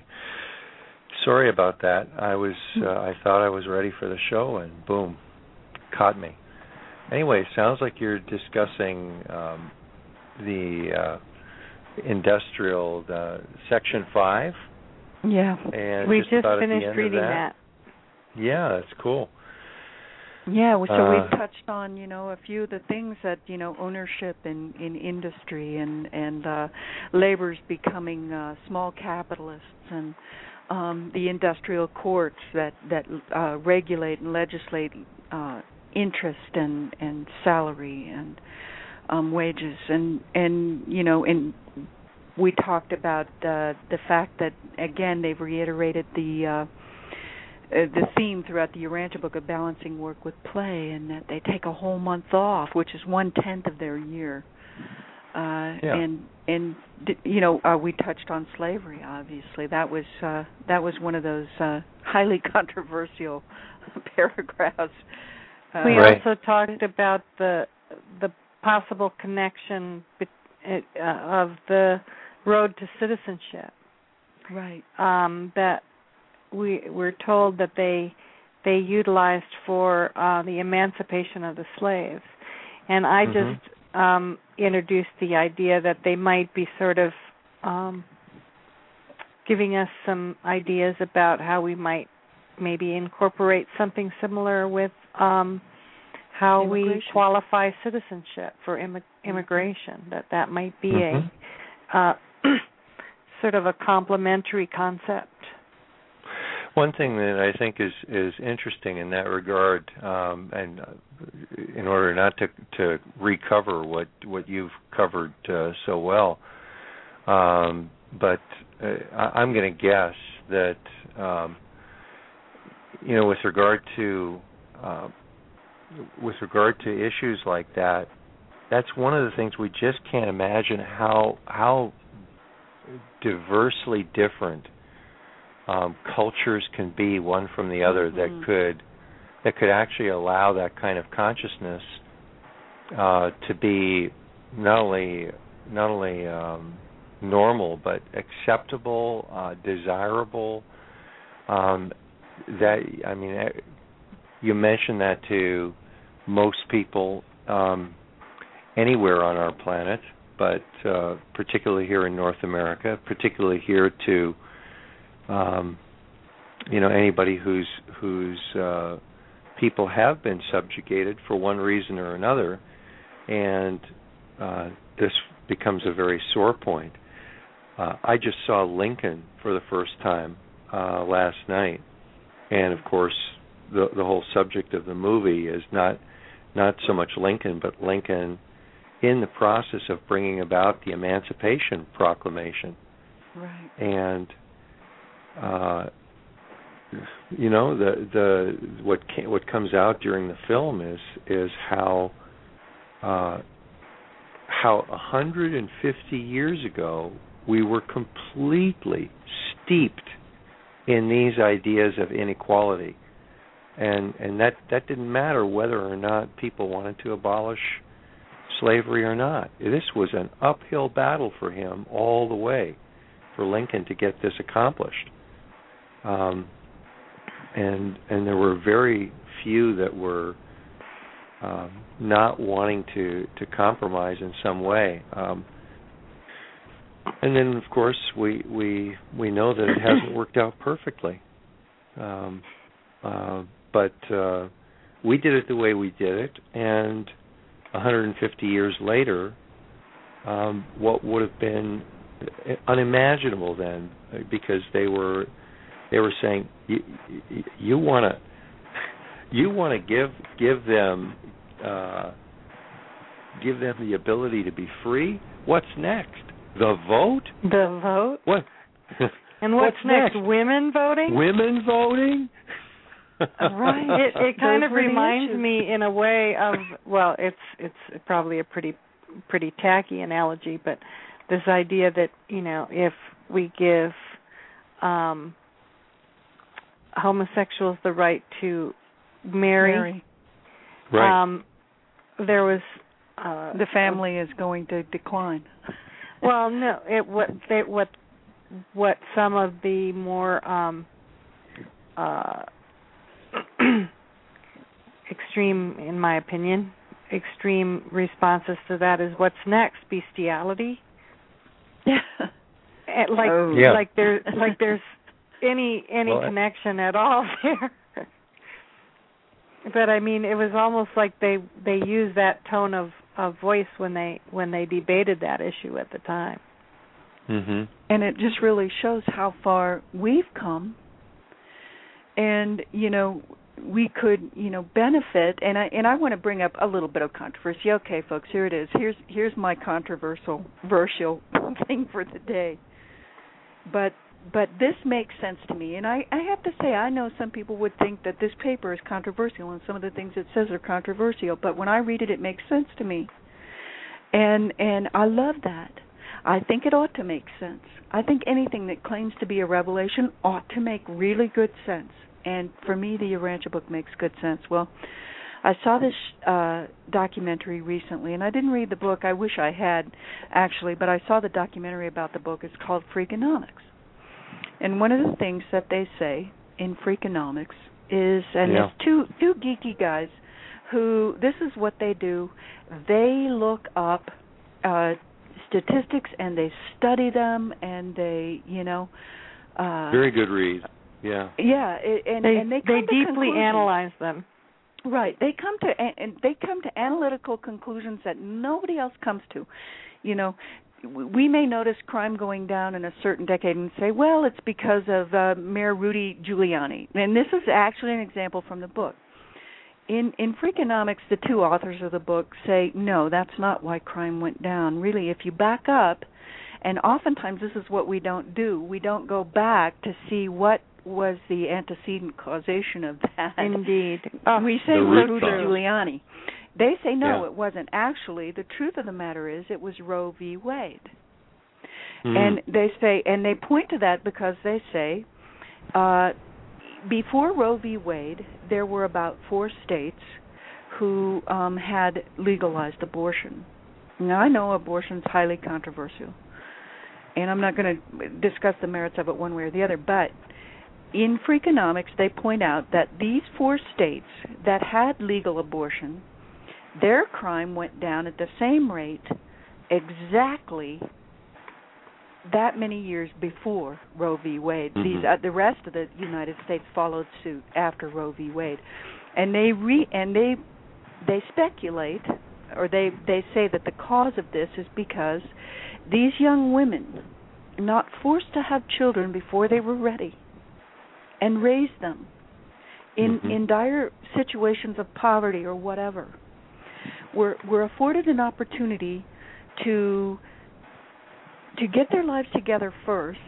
sorry about that. I was uh, I thought I was ready for the show, and boom, caught me. Anyway, sounds like you're discussing um, the uh, industrial uh, section five. Yeah, and we just, just about finished at the end reading of that. that. Yeah, that's cool. Yeah, so uh, we've touched on, you know, a few of the things that, you know, ownership in, in industry and, and uh, labor's becoming uh, small capitalists, and um, the industrial courts that, that uh, regulate and legislate uh, interest and, and salary and um, wages. And, and, you know, and we talked about uh, the fact that, again, they've reiterated the uh, Uh, the theme throughout the Urantia book of balancing work with play, and that they take a whole month off, which is one tenth of their year. Uh, yeah. And and you know uh, we touched on slavery. Obviously, that was uh, that was one of those uh, highly controversial paragraphs. Uh, we right. also talked about the the possible connection be, uh, of the road to citizenship. Right. Um, that. We were told that they they utilized for uh, the emancipation of the slaves, and I mm-hmm. just um, introduced the idea that they might be sort of um, giving us some ideas about how we might maybe incorporate something similar with um, how we qualify citizenship for Im- immigration. That that might be mm-hmm. a uh, sort of a complementary concept. One thing that I think is, is interesting in that regard, um, and in order not to to recover what what you've covered uh, so well, um, but uh, I, I'm going to guess that um, you know with regard to uh, with regard to issues like that, that's one of the things we just can't imagine how how diversely different Um, cultures can be one from the other mm-hmm. that could that could actually allow that kind of consciousness uh, to be not only not only um, normal but acceptable, uh, desirable. Um, that I mean, you mentioned that to most people um, anywhere on our planet, but uh, particularly here in North America, particularly here to Um, you know, anybody whose whose uh, people have been subjugated for one reason or another, and uh, this becomes a very sore point. Uh, I just saw Lincoln for the first time uh, last night, and of course, the the whole subject of the movie is not not so much Lincoln, but Lincoln in the process of bringing about the Emancipation Proclamation. Right. And uh, you know, the the what ca- what comes out during the film is is how uh, how one hundred fifty years ago we were completely steeped in these ideas of inequality, and and that that didn't matter whether or not people wanted to abolish slavery or not. This was an uphill battle for him all the way, for Lincoln to get this accomplished. Um, and and there were very few that were um, not wanting to, to compromise in some way. Um, and then, of course, we we we know that it hasn't worked out perfectly. Um, uh, but uh, we did it the way we did it, and one hundred fifty years later, um, what would have been unimaginable then, because they were they were saying, you, you want to you want to give give them uh, give them the ability to be free. What's next? The vote? The vote? What? And what's, what's next? next? Women voting? Women voting? Right. It, it kind Those of were the reminds issues. me in a way of, well, it's it's probably a pretty pretty tacky analogy, but this idea that, you know, if we give um, homosexuals the right to marry, Mary. Right. um, there was uh, The family is going to decline. well, no, it what they, what what some of the more um, uh, extreme, in my opinion, extreme responses to that is what's next? Bestiality? Yeah. Eh, like Oh. Yeah. like there like there's any any Well, connection at all there. But I mean, it was almost like they they used that tone of, of voice when they when they debated that issue at the time. Mm-hmm. And it just really shows how far we've come. And, you know, we could, you know, benefit, and I and I want to bring up a little bit of controversy. Okay, folks, here it is. Here's here's my controversial controversial thing for the day. But but this makes sense to me, and I, I have to say, I know some people would think that this paper is controversial, and some of the things it says are controversial. But when I read it, it makes sense to me, and and I love that. I think it ought to make sense. I think anything that claims to be a revelation ought to make really good sense. And for me, the Urantia book makes good sense. Well, I saw this uh, documentary recently, and I didn't read the book. I wish I had, actually, but I saw the documentary about the book. It's called Freakonomics. And one of the things that they say in Freakonomics is, and Yeah. it's two two geeky guys who, this is what they do. They look up uh, statistics, and they study them, and they, you know... Uh, Very good read. Yeah. Yeah, it, and They and they, they come to deeply conclusions. analyze them. Right, they come to and they come to analytical conclusions that nobody else comes to. You know, we may notice crime going down in a certain decade and say, well, it's because of uh, Mayor Rudy Giuliani. And this is actually an example from the book. In in Freakonomics, the two authors of the book say, no, that's not why crime went down. Really, if you back up, and oftentimes this is what we don't do, we don't go back to see what was the antecedent causation of that. Indeed. Uh, we say The root Rudy cause. Giuliani. They say no, Yeah. it wasn't. Actually, the truth of the matter is it was Roe v. Wade. Mm. And they say, and they point to that because they say, uh, before Roe v. Wade, there were about four states who um, had legalized abortion. Now, I know abortion's highly controversial, and I'm not going to discuss the merits of it one way or the other, but in Freakonomics, they point out that these four states that had legal abortion, their crime went down at the same rate exactly that many years before Roe v. Wade. Mm-hmm. These uh, the rest of the United States followed suit after Roe v. Wade, and they re and they they speculate, or they they say that the cause of this is because these young women, not forced to have children before they were ready, and raise them in Mm-hmm. in dire situations of poverty or whatever, were were afforded an opportunity to to get their lives together first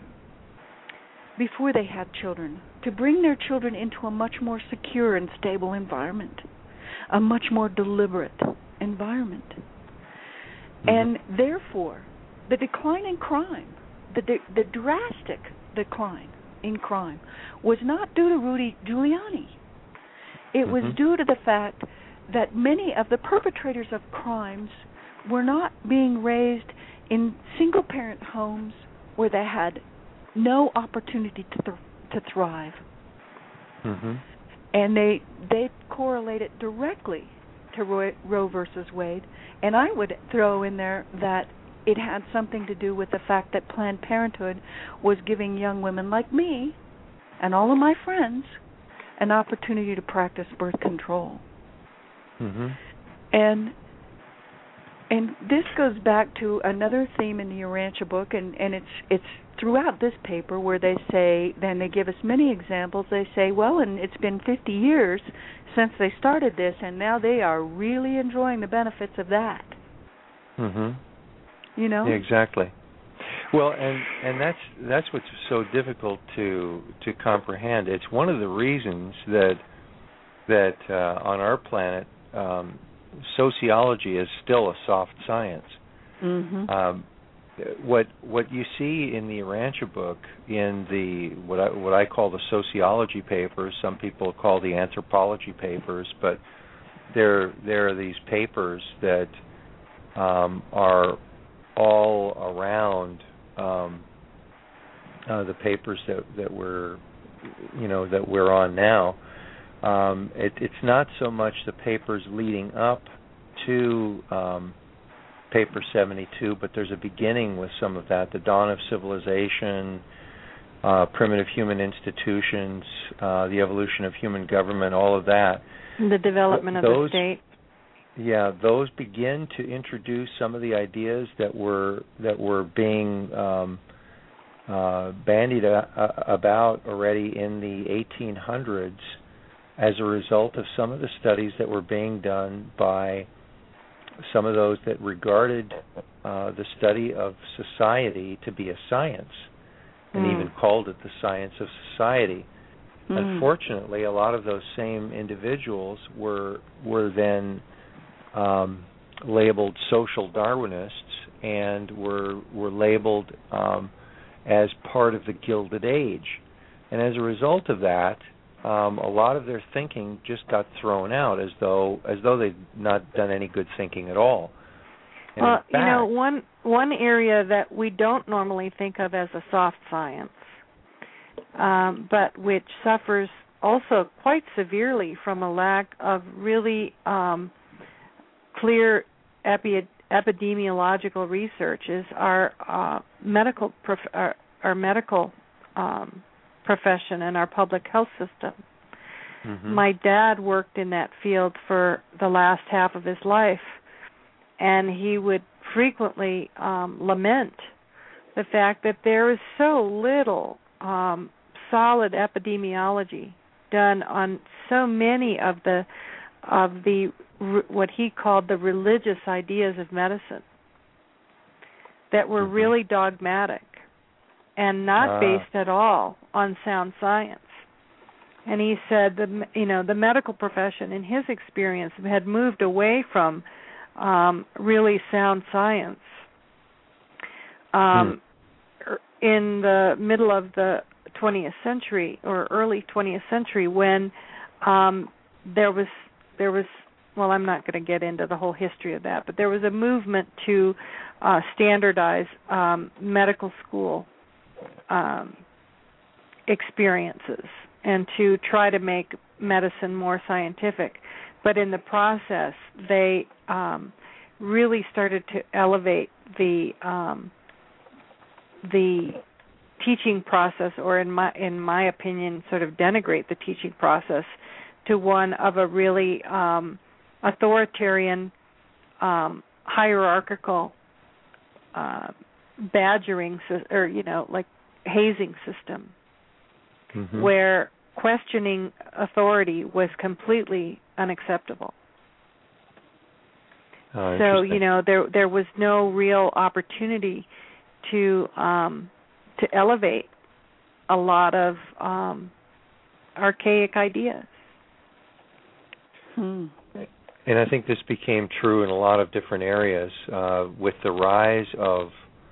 before they had children, to bring their children into a much more secure and stable environment, a much more deliberate environment. Mm-hmm. And therefore, the decline in crime, the, the the drastic decline in crime, was not due to Rudy Giuliani. It mm-hmm. was due to the fact that many of the perpetrators of crimes were not being raised in single-parent homes where they had no opportunity to th- to thrive. Mm-hmm. And they they correlate it directly to Roe, Roe versus Wade. And I would throw in there that it had something to do with the fact that Planned Parenthood was giving young women like me and all of my friends an opportunity to practice birth control. Mm-hmm. And and this goes back to another theme in the Urantia book, and, and it's it's throughout this paper where they say, then they give us many examples. They say, well, and it's been fifty years since they started this, and now they are really enjoying the benefits of that. Mm-hmm. You know? Yeah, exactly. Well, and and that's that's what's so difficult to to comprehend. It's one of the reasons that that uh, on our planet, um, sociology is still a soft science. Mm-hmm. Um, what what you see in the Urantia book, in the what I what I call the sociology papers, some people call the anthropology papers, but there there are these papers that um, are all around um, uh, the papers that that we're you know that we're on now. Um, it, it's not so much the papers leading up to um, paper seventy-two, but there's a beginning with some of that. The dawn of civilization, uh, primitive human institutions, uh, the evolution of human government, all of that. The development Th- those, of the state. Yeah, those begin to introduce some of the ideas that were that were being um, uh, bandied a- about already in the eighteen hundreds as a result of some of the studies that were being done by some of those that regarded uh, the study of society to be a science, and mm. even called it the science of society. Mm. Unfortunately, a lot of those same individuals were were then um, labeled social Darwinists and were were labeled um, as part of the Gilded Age, and as a result of that, Um, a lot of their thinking just got thrown out as though as though they'd not done any good thinking at all. And well, fact, you know, one one area that we don't normally think of as a soft science, um, but which suffers also quite severely from a lack of really um, clear epi- epidemiological research, is our uh, medical prof- our, our medical um, profession and our public health system. Mm-hmm. My dad worked in that field for the last half of his life, and he would frequently um, lament the fact that there is so little um, solid epidemiology done on so many of the of the what he called the religious ideas of medicine that were mm-hmm. really dogmatic and not uh. based at all on sound science. And he said, the you know, the medical profession, in his experience, had moved away from um, really sound science. Um, mm. In the middle of the twentieth century or early twentieth century, when um, there was there was well, I'm not going to get into the whole history of that, but there was a movement to uh, standardize um, medical school Um, experiences and to try to make medicine more scientific. But in the process, they um, really started to elevate the um, the teaching process, or in my in my opinion, sort of denigrate the teaching process to one of a really um, authoritarian, um, hierarchical uh, badgering, or you know, like hazing system, mm-hmm. where questioning authority was completely unacceptable. Oh, so you know there there was no real opportunity to um, to elevate a lot of um, archaic ideas. Hmm. And I think this became true in a lot of different areas uh, with the rise of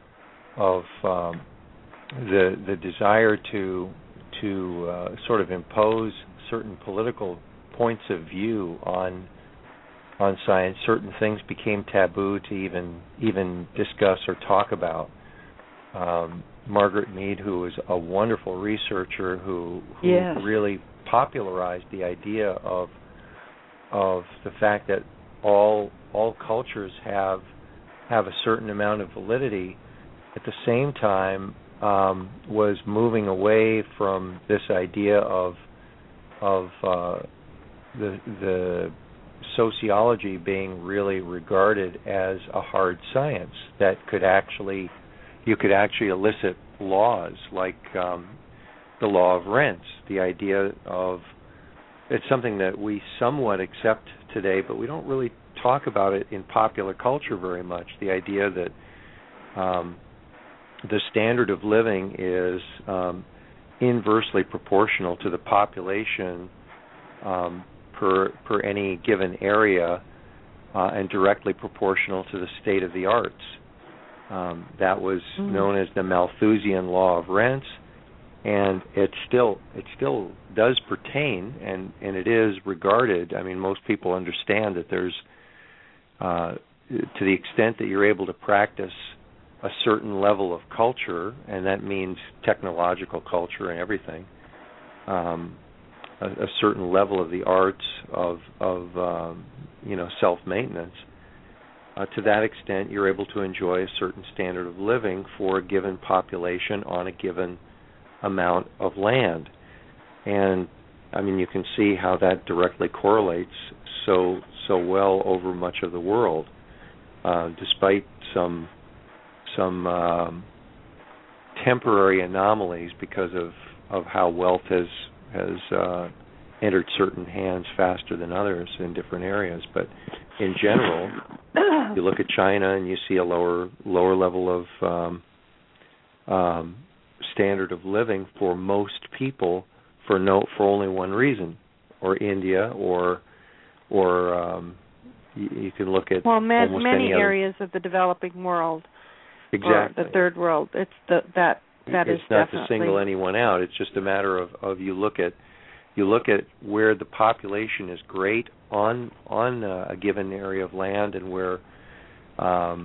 of um, the the desire to to uh, sort of impose certain political points of view on on science. Certain things became taboo to even even discuss or talk about. Um, Margaret Mead, who was a wonderful researcher who, who yes. really popularized the idea of of the fact that all all cultures have have a certain amount of validity, at the same time um, was moving away from this idea of of uh, the the sociology being really regarded as a hard science that could actually you could actually elicit laws like um, the law of rents, the idea of it's something that we somewhat accept today, but we don't really talk about it in popular culture very much. The idea that um, the standard of living is um, inversely proportional to the population um, per per any given area, uh, and directly proportional to the state of the arts. Um, that was mm. known as the Malthusian law of rents. And it still it still does pertain, and, and it is regarded. I mean, most people understand that there's, uh, to the extent that you're able to practice a certain level of culture, and that means technological culture and everything, um, a, a certain level of the arts of of um, you know self-maintenance. Uh, to that extent, you're able to enjoy a certain standard of living for a given population on a given amount of land. And I mean, you can see how that directly correlates so so well over much of the world, uh, despite some some um, temporary anomalies because of, of how wealth has has uh, entered certain hands faster than others in different areas. But in general, you look at China and you see a lower lower level of um, um, standard of living for most people for no for only one reason, or India, or or um, you, you can look at well, ma- almost many any other. areas of the developing world, Exactly, or the third world. It's the that that it's is not definitely... to single anyone out. It's just a matter of, of you look at you look at where the population is great on on uh, a given area of land, and where um,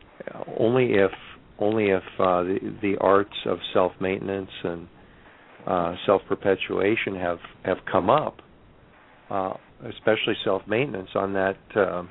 only if only if uh, the, the arts of self-maintenance and uh, self-perpetuation have, have come up, uh, especially self-maintenance on that uh,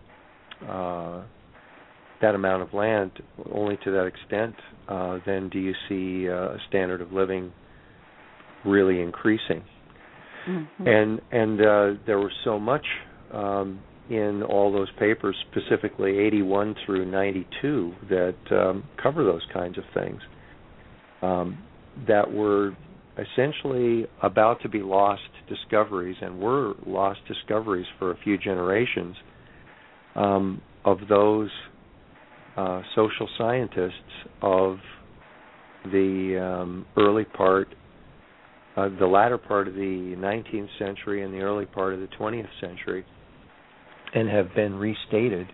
uh, that amount of land, only to that extent, uh, then do you see uh, a standard of living really increasing. Mm-hmm. And and uh, there was so much um, in all those papers, specifically eighty-one through ninety-two, that um, cover those kinds of things, um, that were essentially about to be lost discoveries, and were lost discoveries for a few generations, um, of those uh, social scientists of the um, early part, uh, the latter part of the nineteenth century and the early part of the twentieth century, and have been restated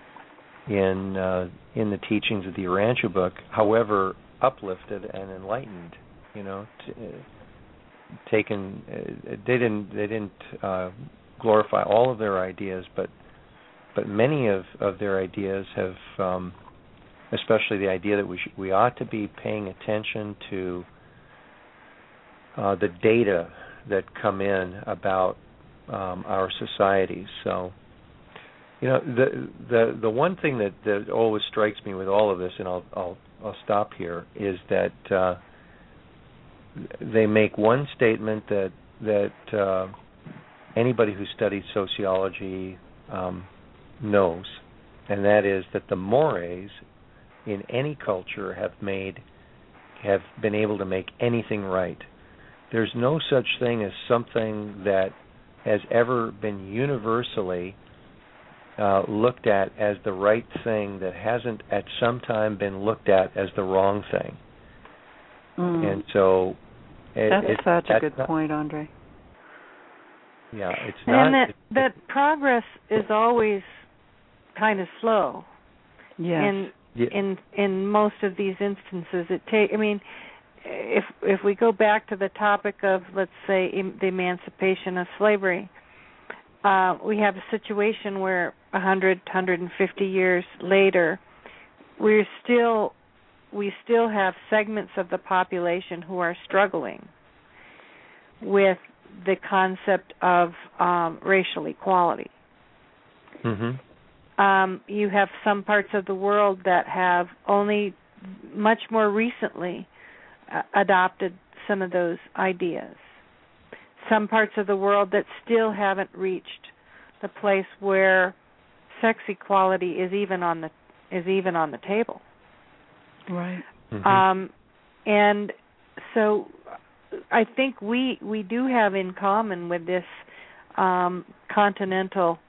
in uh, in the teachings of the Urantia book. However, uplifted and enlightened, you know, t- uh, taken. Uh, they didn't they didn't uh, glorify all of their ideas, but but many of, of their ideas have, um, especially the idea that we sh- we ought to be paying attention to uh, the data that come in about um, our societies. So. You know, the the the one thing that, that always strikes me with all of this, and I'll I'll I'll stop here, is that uh, they make one statement that that uh, anybody who studies sociology um, knows, and that is that the mores in any culture have made have been able to make anything right. There's no such thing as something that has ever been universally uh, looked at as the right thing that hasn't at some time been looked at as the wrong thing. Mm. And so it, that's it, such that's a good not, point, Andre. Yeah, it's not. And that, it, that it, progress is always kind of slow. Yes. In yeah. in in most of these instances, it take. I mean, if if we go back to the topic of, let's say, em, the emancipation of slavery, uh, we have a situation where one hundred, one hundred fifty years later, we're still we still have segments of the population who are struggling with the concept of um, racial equality. Mm-hmm. Um, you have some parts of the world that have only much more recently uh, adopted some of those ideas. Some parts of the world that still haven't reached the place where sex equality is even on the is even on the table. Right. Mm-hmm. Um, and so I think we we do have in common with this um, continental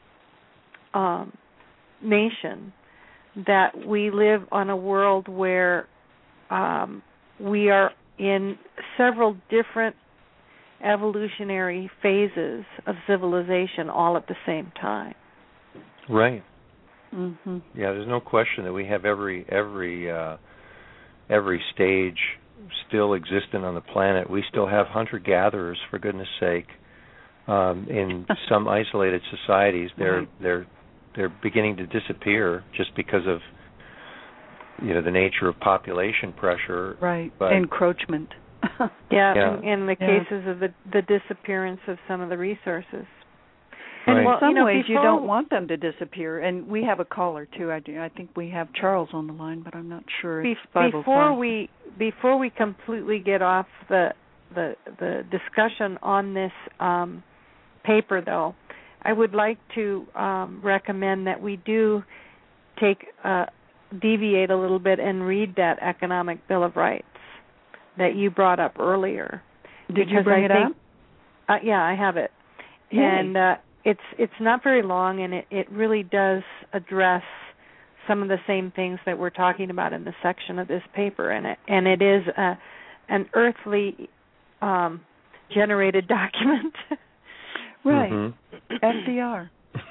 um, nation that we live on a world where um, we are in several different evolutionary phases of civilization all at the same time. Right. Mm-hmm. Yeah, there's no question that we have every every uh, every stage still existent on the planet. We still have hunter-gatherers, for goodness sake. Um, in some isolated societies, they're right. they're they're beginning to disappear just because of you know the nature of population pressure. Right. But encroachment. yeah, yeah. in, in the yeah. cases of the the disappearance of some of the resources. And right. in some you know, ways, before, you don't want them to disappear. And we have a caller too. I do. I think we have Charles on the line, but I'm not sure. It's be- before we before we completely get off the the the discussion on this um, paper, though, I would like to um, recommend that we do take uh, deviate a little bit and read that Economic Bill of Rights that you brought up earlier. Did you bring I it think, up? Uh, yeah, I have it. Yay. And uh, it's it's not very long, and it, it really does address some of the same things that we're talking about in the section of this paper, and it and it is a, an earthly um, generated document. Right. Mm-hmm. F D R.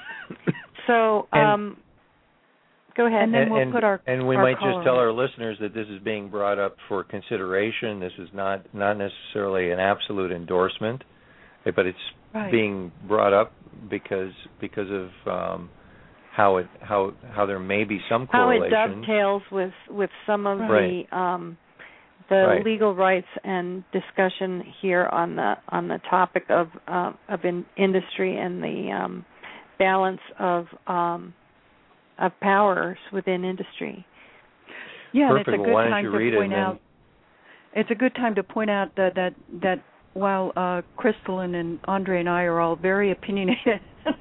So um, go ahead, and then and, we'll and, put our and we our might caller just tell on. our listeners that this is being brought up for consideration. This is not not necessarily an absolute endorsement, but it's right. being brought up because because of um, how it how how there may be some correlation. How it dovetails with, with some of right. the um, the right. legal rights and discussion here on the on the topic of uh, of in industry and the um, balance of um, of powers within industry. Yeah, Perfect. and it's a well, good why don't time you to read point it out. It's a good time to point out that that that while uh, Crystalline and Andre and I are all very opinionated,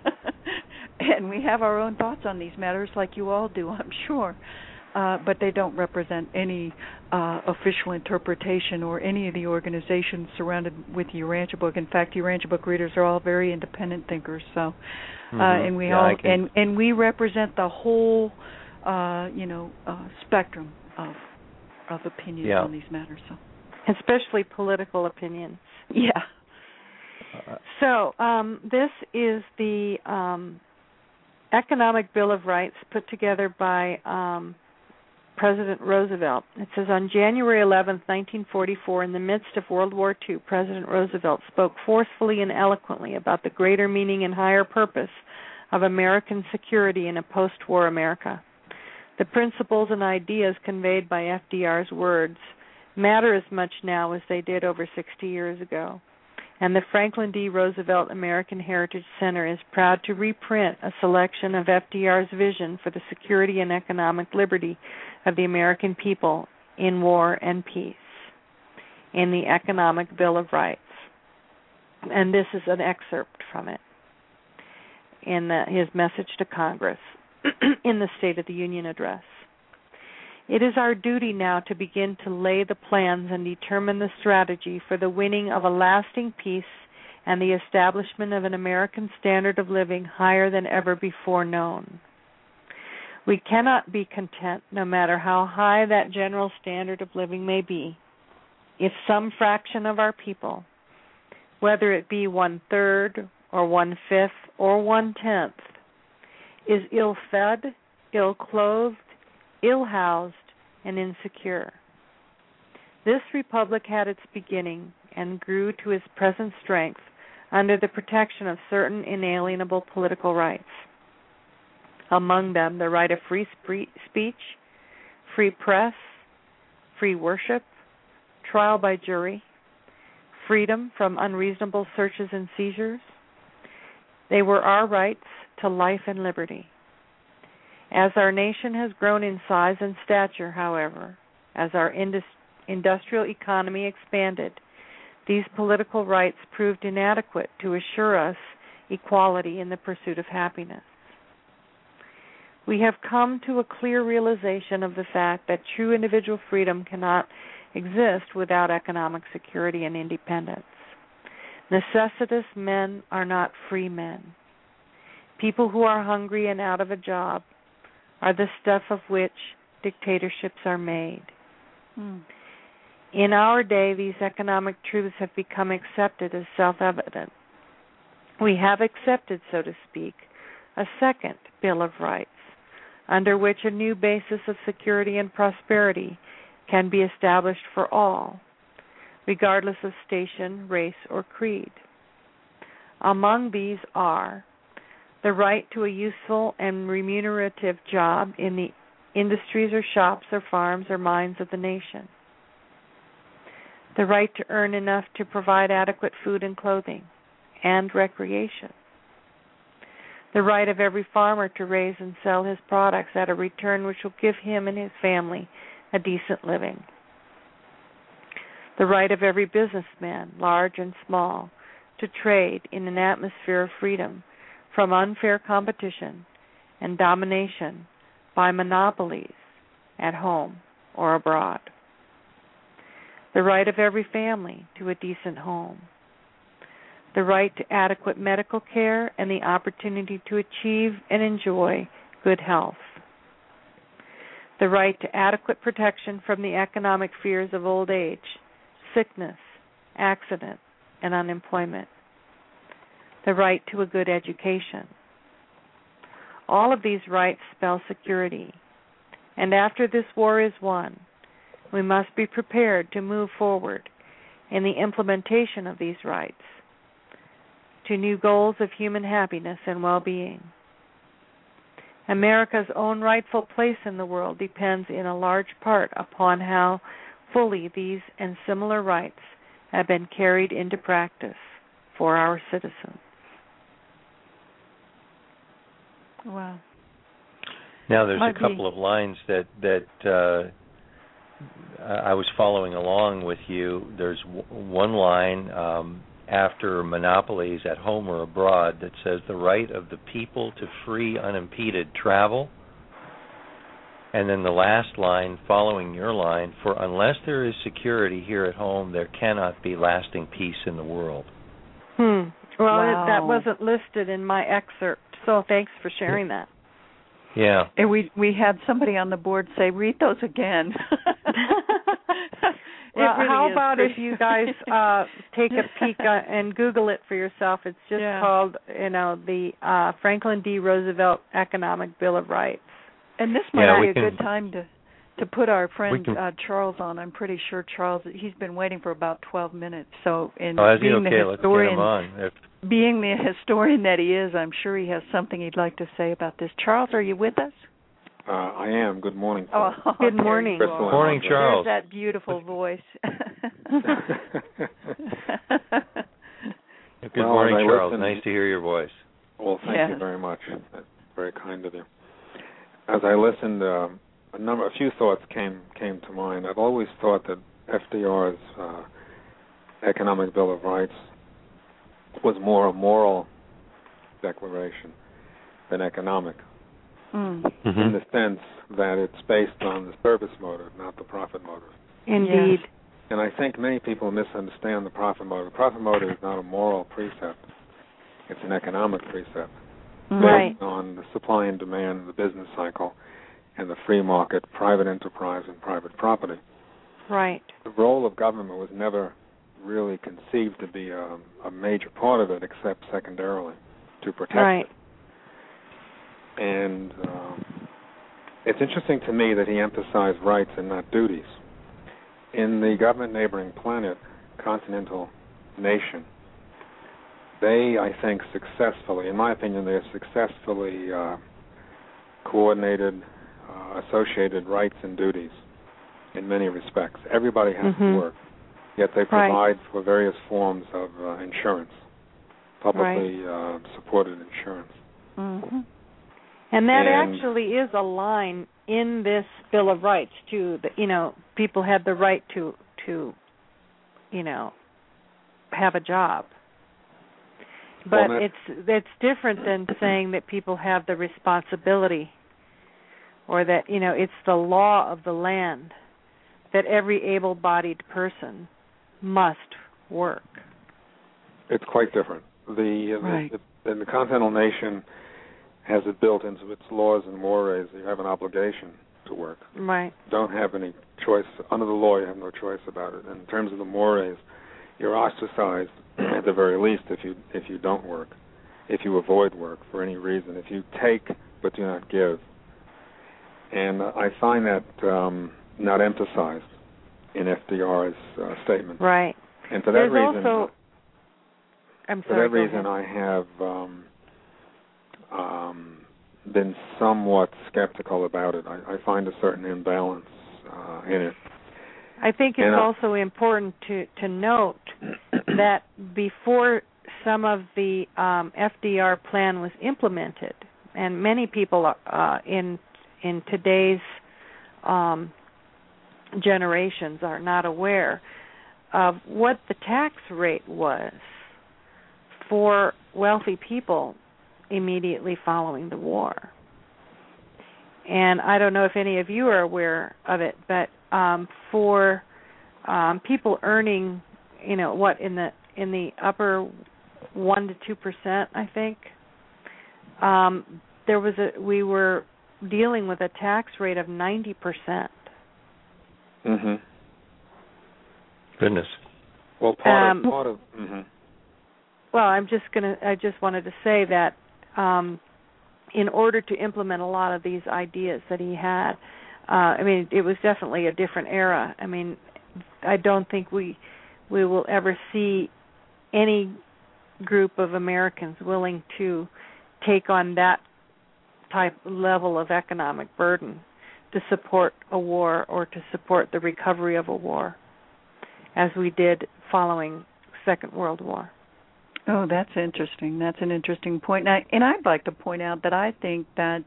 and we have our own thoughts on these matters, like you all do, I'm sure, uh, but they don't represent any uh, official interpretation or any of the organizations surrounded with the Urantia book. In fact, Urantia book readers are all very independent thinkers. So, uh, mm-hmm. and we yeah, all can... and and we represent the whole, uh, you know, uh, spectrum of of opinions yeah. on these matters. So. Especially political opinions. Yeah. So um, this is the um, Economic Bill of Rights put together by um, President Roosevelt. It says, on January eleventh, nineteen forty-four, in the midst of World War Two, President Roosevelt spoke forcefully and eloquently about the greater meaning and higher purpose of American security in a post-war America. The principles and ideas conveyed by F D R's words matter as much now as they did over sixty years ago. And the Franklin D. Roosevelt American Heritage Center is proud to reprint a selection of F D R's vision for the security and economic liberty of the American people in war and peace in the Economic Bill of Rights. And this is an excerpt from it in the, his message to Congress in the State of the Union address. It is our duty now to begin to lay the plans and determine the strategy for the winning of a lasting peace and the establishment of an American standard of living higher than ever before known. We cannot be content, no matter how high that general standard of living may be, if some fraction of our people, whether it be one-third or one-fifth or one-tenth, is ill-fed, ill-clothed, ill-housed, and insecure. This republic had its beginning and grew to its present strength under the protection of certain inalienable political rights. Among them, the right of free speech, free press, free worship, trial by jury, freedom from unreasonable searches and seizures. They were our rights to life and liberty. As our nation has grown in size and stature, however, as our indus- industrial economy expanded, these political rights proved inadequate to assure us equality in the pursuit of happiness. We have come to a clear realization of the fact that true individual freedom cannot exist without economic security and independence. Necessitous men are not free men. People who are hungry and out of a job are the stuff of which dictatorships are made. Hmm. In our day, these economic truths have become accepted as self-evident. We have accepted, so to speak, a second Bill of Rights, under which a new basis of security and prosperity can be established for all, regardless of station, race, or creed. Among these are the right to a useful and remunerative job in the industries or shops or farms or mines of the nation, the right to earn enough to provide adequate food and clothing and recreation, the right of every farmer to raise and sell his products at a return which will give him and his family a decent living, the right of every businessman, large and small, to trade in an atmosphere of freedom from unfair competition and domination by monopolies at home or abroad, the right of every family to a decent home, the right to adequate medical care and the opportunity to achieve and enjoy good health, the right to adequate protection from the economic fears of old age, sickness, accident, and unemployment, the right to a good education. All of these rights spell security, and after this war is won, we must be prepared to move forward in the implementation of these rights to new goals of human happiness and well-being. America's own rightful place in the world depends in a large part upon how fully these and similar rights have been carried into practice for our citizens. Wow. Now there's Might a couple be. of lines that that uh, I was following along with you. There's w- one line um, after monopolies at home or abroad that says the right of the people to free unimpeded travel. And then the last line following your line, for unless there is security here at home, there cannot be lasting peace in the world. Hmm. Well, Wow. it, that wasn't listed in my excerpt, so thanks for sharing that. Yeah. And we we had somebody on the board say, read those again. Well, really how is about pretty- if you guys uh, take a peek uh, and Google it for yourself? It's just Yeah. called, you know, the uh, Franklin D. Roosevelt Economic Bill of Rights. And this might Yeah, be we a can- good time to to put our friend can- uh, Charles on. I'm pretty sure Charles, he's been waiting for about twelve minutes. So, in Oh, is he being okay? the Let's get historian, him on. If, being the historian that he is, I'm sure he has something he'd like to say about this. Charles, are you with us? Uh, I am. Good morning. Oh, Good there morning. you are. Crystal, Morning, I'm Charles. There's that beautiful voice. Good Well, morning, as I Charles. listened- Nice to hear your voice. Well, thank Yes. you very much. That's very kind of you. As I listened, uh, a number, a few thoughts came came to mind. I've always thought that F D R's uh, Economic Bill of Rights was more a moral declaration than economic, Mm. Mm-hmm. in the sense that it's based on the service motive, not the profit motive. Indeed. Yes. And I think many people misunderstand the profit motive. The profit motive is not a moral precept. It's an economic precept Right. based on the supply and demand, the business cycle, and the free market, private enterprise, and private property. Right. The role of government was never really conceived to be a, a major part of it, except secondarily, to protect Right. it. And um, it's interesting to me that he emphasized rights and not duties. In the government neighboring planet, continental nation, they, I think, successfully, in my opinion, they have successfully uh, coordinated, uh, associated rights and duties in many respects. Everybody has mm-hmm. to work, yet they provide right. for various forms of uh, insurance, publicly right. uh, supported insurance. Mm-hmm. And that and actually is a line in this Bill of Rights, too. That, you know, people have the right to, to, you know, have a job. But well, it's it's different than saying that people have the responsibility, or that, you know, it's the law of the land that every able-bodied person must work. It's quite different. The, right. the, the, and the continental nation has it built into its laws and mores that you have an obligation to work. Right. Don't have any choice. Under the law, you have no choice about it. And in terms of the mores, you're ostracized at the very least if you if you don't work, if you avoid work for any reason, if you take but do not give. And I find that um, not emphasized in F D R's uh, statement. Right. And for that There's reason, also, I'm for sorry, that reason, ahead. I have um, um, been somewhat skeptical about it. I, I find a certain imbalance uh, in it. I think it's and, uh, also important to, to note that before some of the um, F D R plan was implemented, and many people uh, in in today's um, generations are not aware of what the tax rate was for wealthy people immediately following the war. And I don't know if any of you are aware of it, but um, for um, people earning, you know, what in the in the upper one to two percent, I think, um, there was a we were dealing with a tax rate of ninety percent. Mm-hmm. Goodness. Well, part Um, of part of. Mm-hmm. Well, I'm just gonna. I just wanted to say that um, in order to implement a lot of these ideas that he had, uh, I mean, it was definitely a different era. I mean, I don't think we we will ever see any group of Americans willing to take on that type level of economic burden to support a war or to support the recovery of a war, as we did following Second World War. Oh, that's interesting. That's an interesting point. And, I, and I'd like to point out that I think that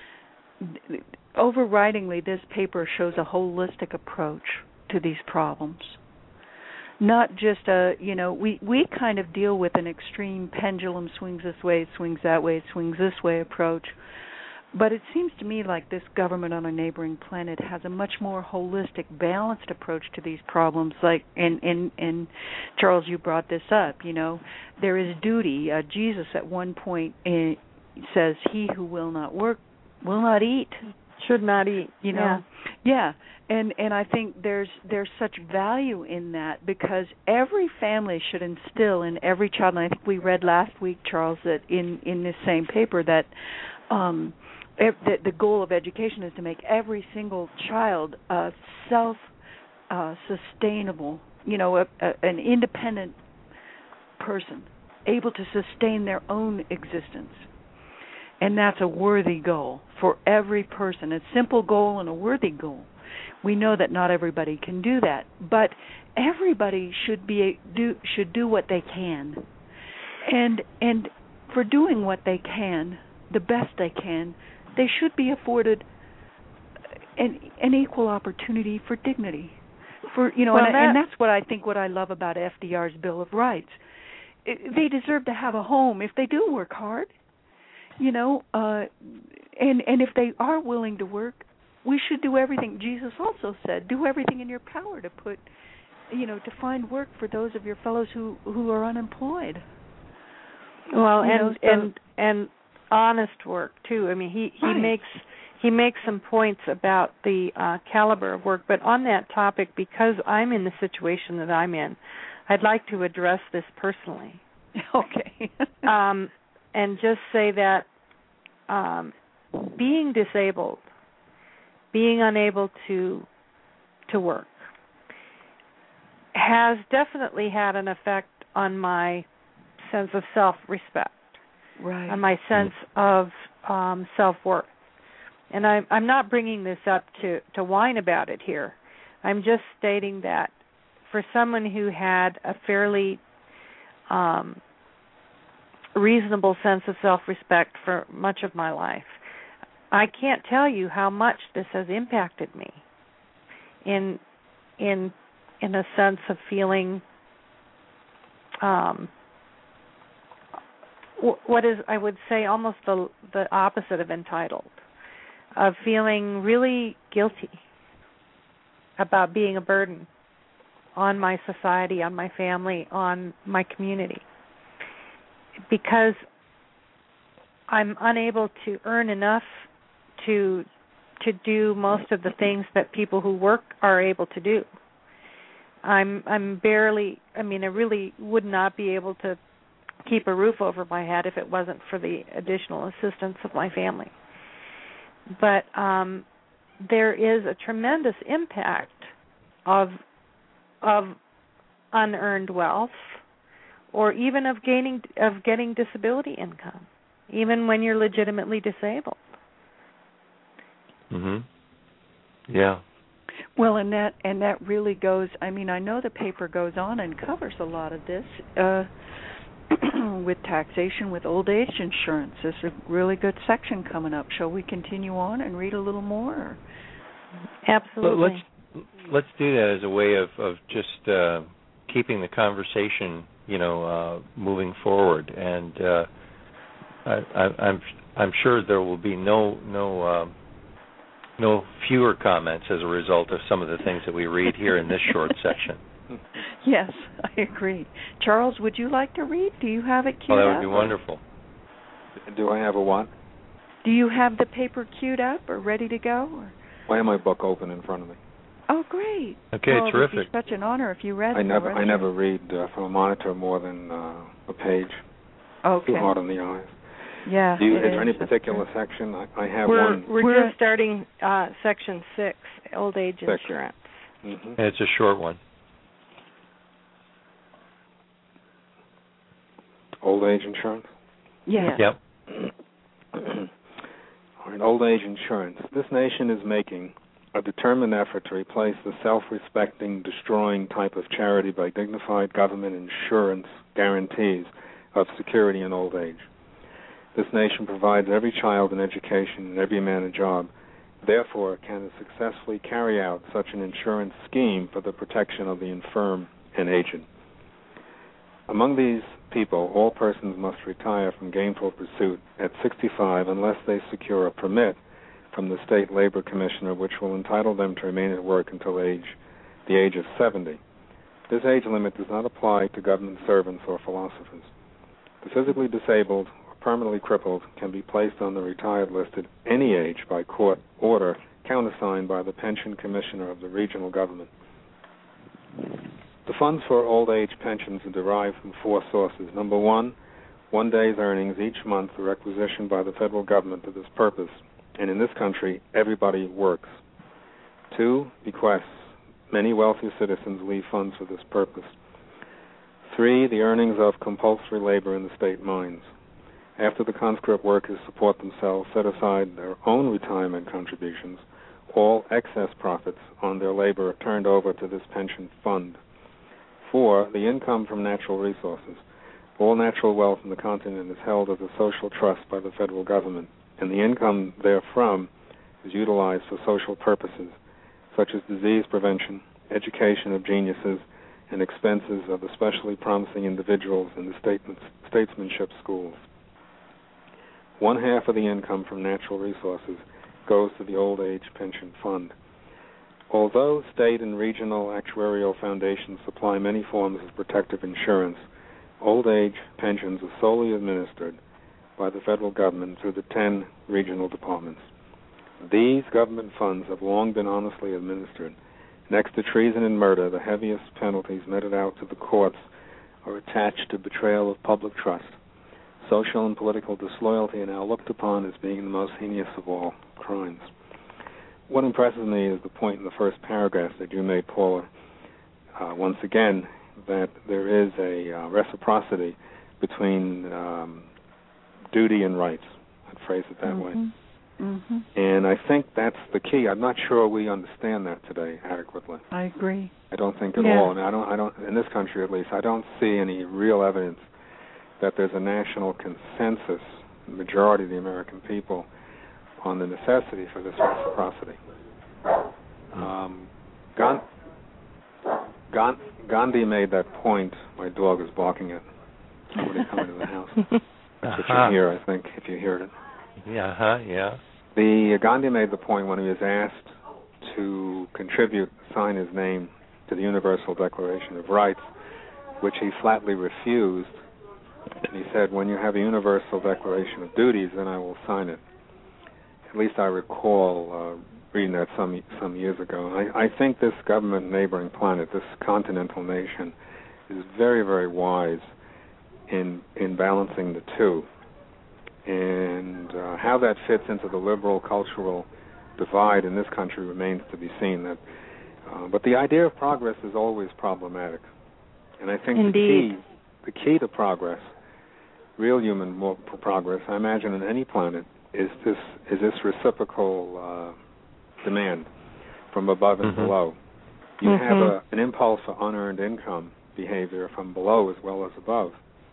overridingly this paper shows a holistic approach to these problems. Not just a, you know, we, we kind of deal with an extreme pendulum swings this way, it swings that way, it swings this way approach. But it seems to me like this government on a neighboring planet has a much more holistic, balanced approach to these problems. Like, and, and, and Charles, you brought this up, you know, there is duty. Uh, Jesus at one point uh, says, he who will not work will not eat. Should not eat, you know. Yeah. Yeah. And and I think there's there's such value in that, because every family should instill in every child, and I think we read last week, Charles, that in, in this same paper that um, if the, the goal of education is to make every single child a self uh, sustainable, you know, a, a, an independent person, able to sustain their own existence. And that's a worthy goal for every person, a simple goal and a worthy goal. We know that not everybody can do that, but everybody should be do should do what they can, and and for doing what they can, the best they can, they should be afforded an an equal opportunity for dignity, for you know, well, and, that, and that's what I think. What I love about F D R's Bill of Rights, it, they deserve to have a home if they do work hard, you know, uh, and and if they are willing to work. We should do everything. Jesus also said, do everything in your power to put you know, to find work for those of your fellows who who are unemployed. Well, you and know, so, and and honest work too. I mean, he he right. makes he makes some points about the uh, caliber of work, but on that topic, because I'm in the situation that I'm in, I'd like to address this personally. Okay. um, and just say that um, being disabled, being unable to to work, has definitely had an effect on my sense of self-respect, right. on my sense of um, self-worth. And I, I'm not bringing this up to, to whine about it here. I'm just stating that for someone who had a fairly um, reasonable sense of self-respect for much of my life, I can't tell you how much this has impacted me in in in a sense of feeling um, what is, I would say, almost the the opposite of entitled, of feeling really guilty about being a burden on my society, on my family, on my community, because I'm unable to earn enough to to do most of the things that people who work are able to do. I'm I'm barely, I mean, I really would not be able to keep a roof over my head if it wasn't for the additional assistance of my family. But um, there is a tremendous impact of of unearned wealth, or even of gaining of getting disability income, even when you're legitimately disabled. Mhm. Yeah. Well, and that and that really goes. I mean, I know the paper goes on and covers a lot of this uh, with taxation, with old age insurance. There's a really good section coming up. Shall we continue on and read a little more? Or? Absolutely. Well, let's let's do that as a way of of just uh, keeping the conversation, you know, uh, moving forward. And uh, I, I, I'm I'm sure there will be no no. Uh, No fewer comments as a result of some of the things that we read here in this short section. Yes, I agree. Charles, would you like to read? Do you have it queued Oh, that would up? be wonderful. Do I have a what? Do you have the paper queued up or ready to go? Or? I have my book open in front of me. Oh, great. Okay, well, terrific. It would be such an honor if you read I never, more, I never read uh, from a monitor more than uh, a page. Okay. Too hard on the eyes. Yeah. Do you, is is there any particular section? I, I have we're, one. We're, we're just starting uh, section six, old age Six. insurance. Mm-hmm. And it's a short one. Old age insurance? Yes. Yep. All right, old age insurance. This nation is making a determined effort to replace the self-respecting, destroying type of charity by dignified government insurance guarantees of security in old age. This nation provides every child an education and every man a job. Therefore, can it successfully carry out such an insurance scheme for the protection of the infirm and aged? Among these people, all persons must retire from gainful pursuit at sixty-five unless they secure a permit from the State Labor Commissioner, which will entitle them to remain at work until age, the age of seventy. This age limit does not apply to government servants or philosophers. The physically disabled or permanently crippled can be placed on the retired list at any age by court order countersigned by the Pension Commissioner of the regional government. The funds for old age pensions are derived from four sources. Number one, one day's earnings each month are requisitioned by the federal government for this purpose, and in this country, everybody works. Two, bequests. Many wealthy citizens leave funds for this purpose. Three, the earnings of compulsory labor in the state mines. After the conscript workers support themselves, set aside their own retirement contributions, all excess profits on their labor are turned over to this pension fund. Four, the income from natural resources. All natural wealth in the continent is held as a social trust by the federal government, and the income therefrom is utilized for social purposes, such as disease prevention, education of geniuses, and expenses of especially promising individuals in the statesmanship schools. One half of the income from natural resources goes to the old age pension fund. Although state and regional actuarial foundations supply many forms of protective insurance, old age pensions are solely administered by the federal government through the ten regional departments. These government funds have long been honestly administered. Next to treason and murder, the heaviest penalties meted out to the courts are attached to betrayal of public trust. Social and political disloyalty are now looked upon as being the most heinous of all crimes. What impresses me is the point in the first paragraph that you made, Paula, uh, once again, that there is a uh, reciprocity between um, duty and rights. I'd phrase it that mm-hmm. way. Mm-hmm. And I think that's the key. I'm not sure we understand that today adequately. I agree. I don't think at yeah. all. And I don't. I don't. In this country, at least, I don't see any real evidence that there's a national consensus, the majority of the American people, on the necessity for this reciprocity. Um, Gandhi made that point. My dog is barking at somebody coming to the house. That's what uh-huh. you hear, I think, if you hear it. Yeah, huh, yeah. The uh, Gandhi made the point when he was asked to contribute, sign his name to the Universal Declaration of Rights, which he flatly refused. And he said, when you have a Universal Declaration of Duties, then I will sign it. At least I recall uh, reading that some some years ago. I, I think this government neighboring planet, this continental nation, is very, very wise in in balancing the two. And uh, how that fits into the liberal cultural divide in this country remains to be seen. That, uh, but the idea of progress is always problematic. And I think Indeed. the key, the key to progress, real human progress, I imagine on any planet, is this is this reciprocal uh, demand from above and mm-hmm. below. You mm-hmm. have a, an impulse for unearned income behavior from below as well as above.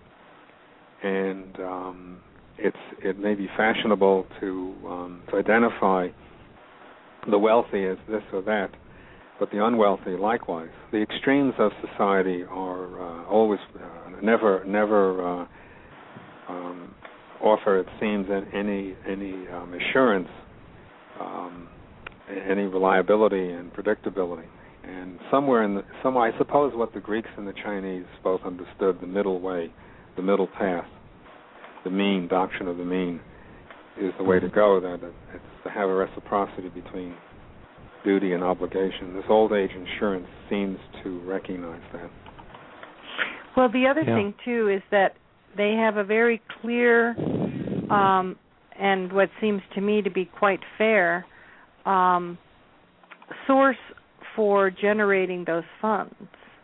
And um, it's it may be fashionable to um, to identify the wealthy as this or that, but the unwealthy likewise. The extremes of society are uh, always uh, never never uh, um, offer, it seems, any any um, assurance, um, any reliability and predictability. And somewhere in the somewhere, I suppose, what the Greeks and the Chinese both understood, the middle way, the middle path, the mean, doctrine of the mean, is the way to go. That it's to have a reciprocity between duty and obligation. This old age insurance seems to recognize that. Well, the other yeah. thing, too, is that they have a very clear um, and what seems to me to be quite fair um, source for generating those funds.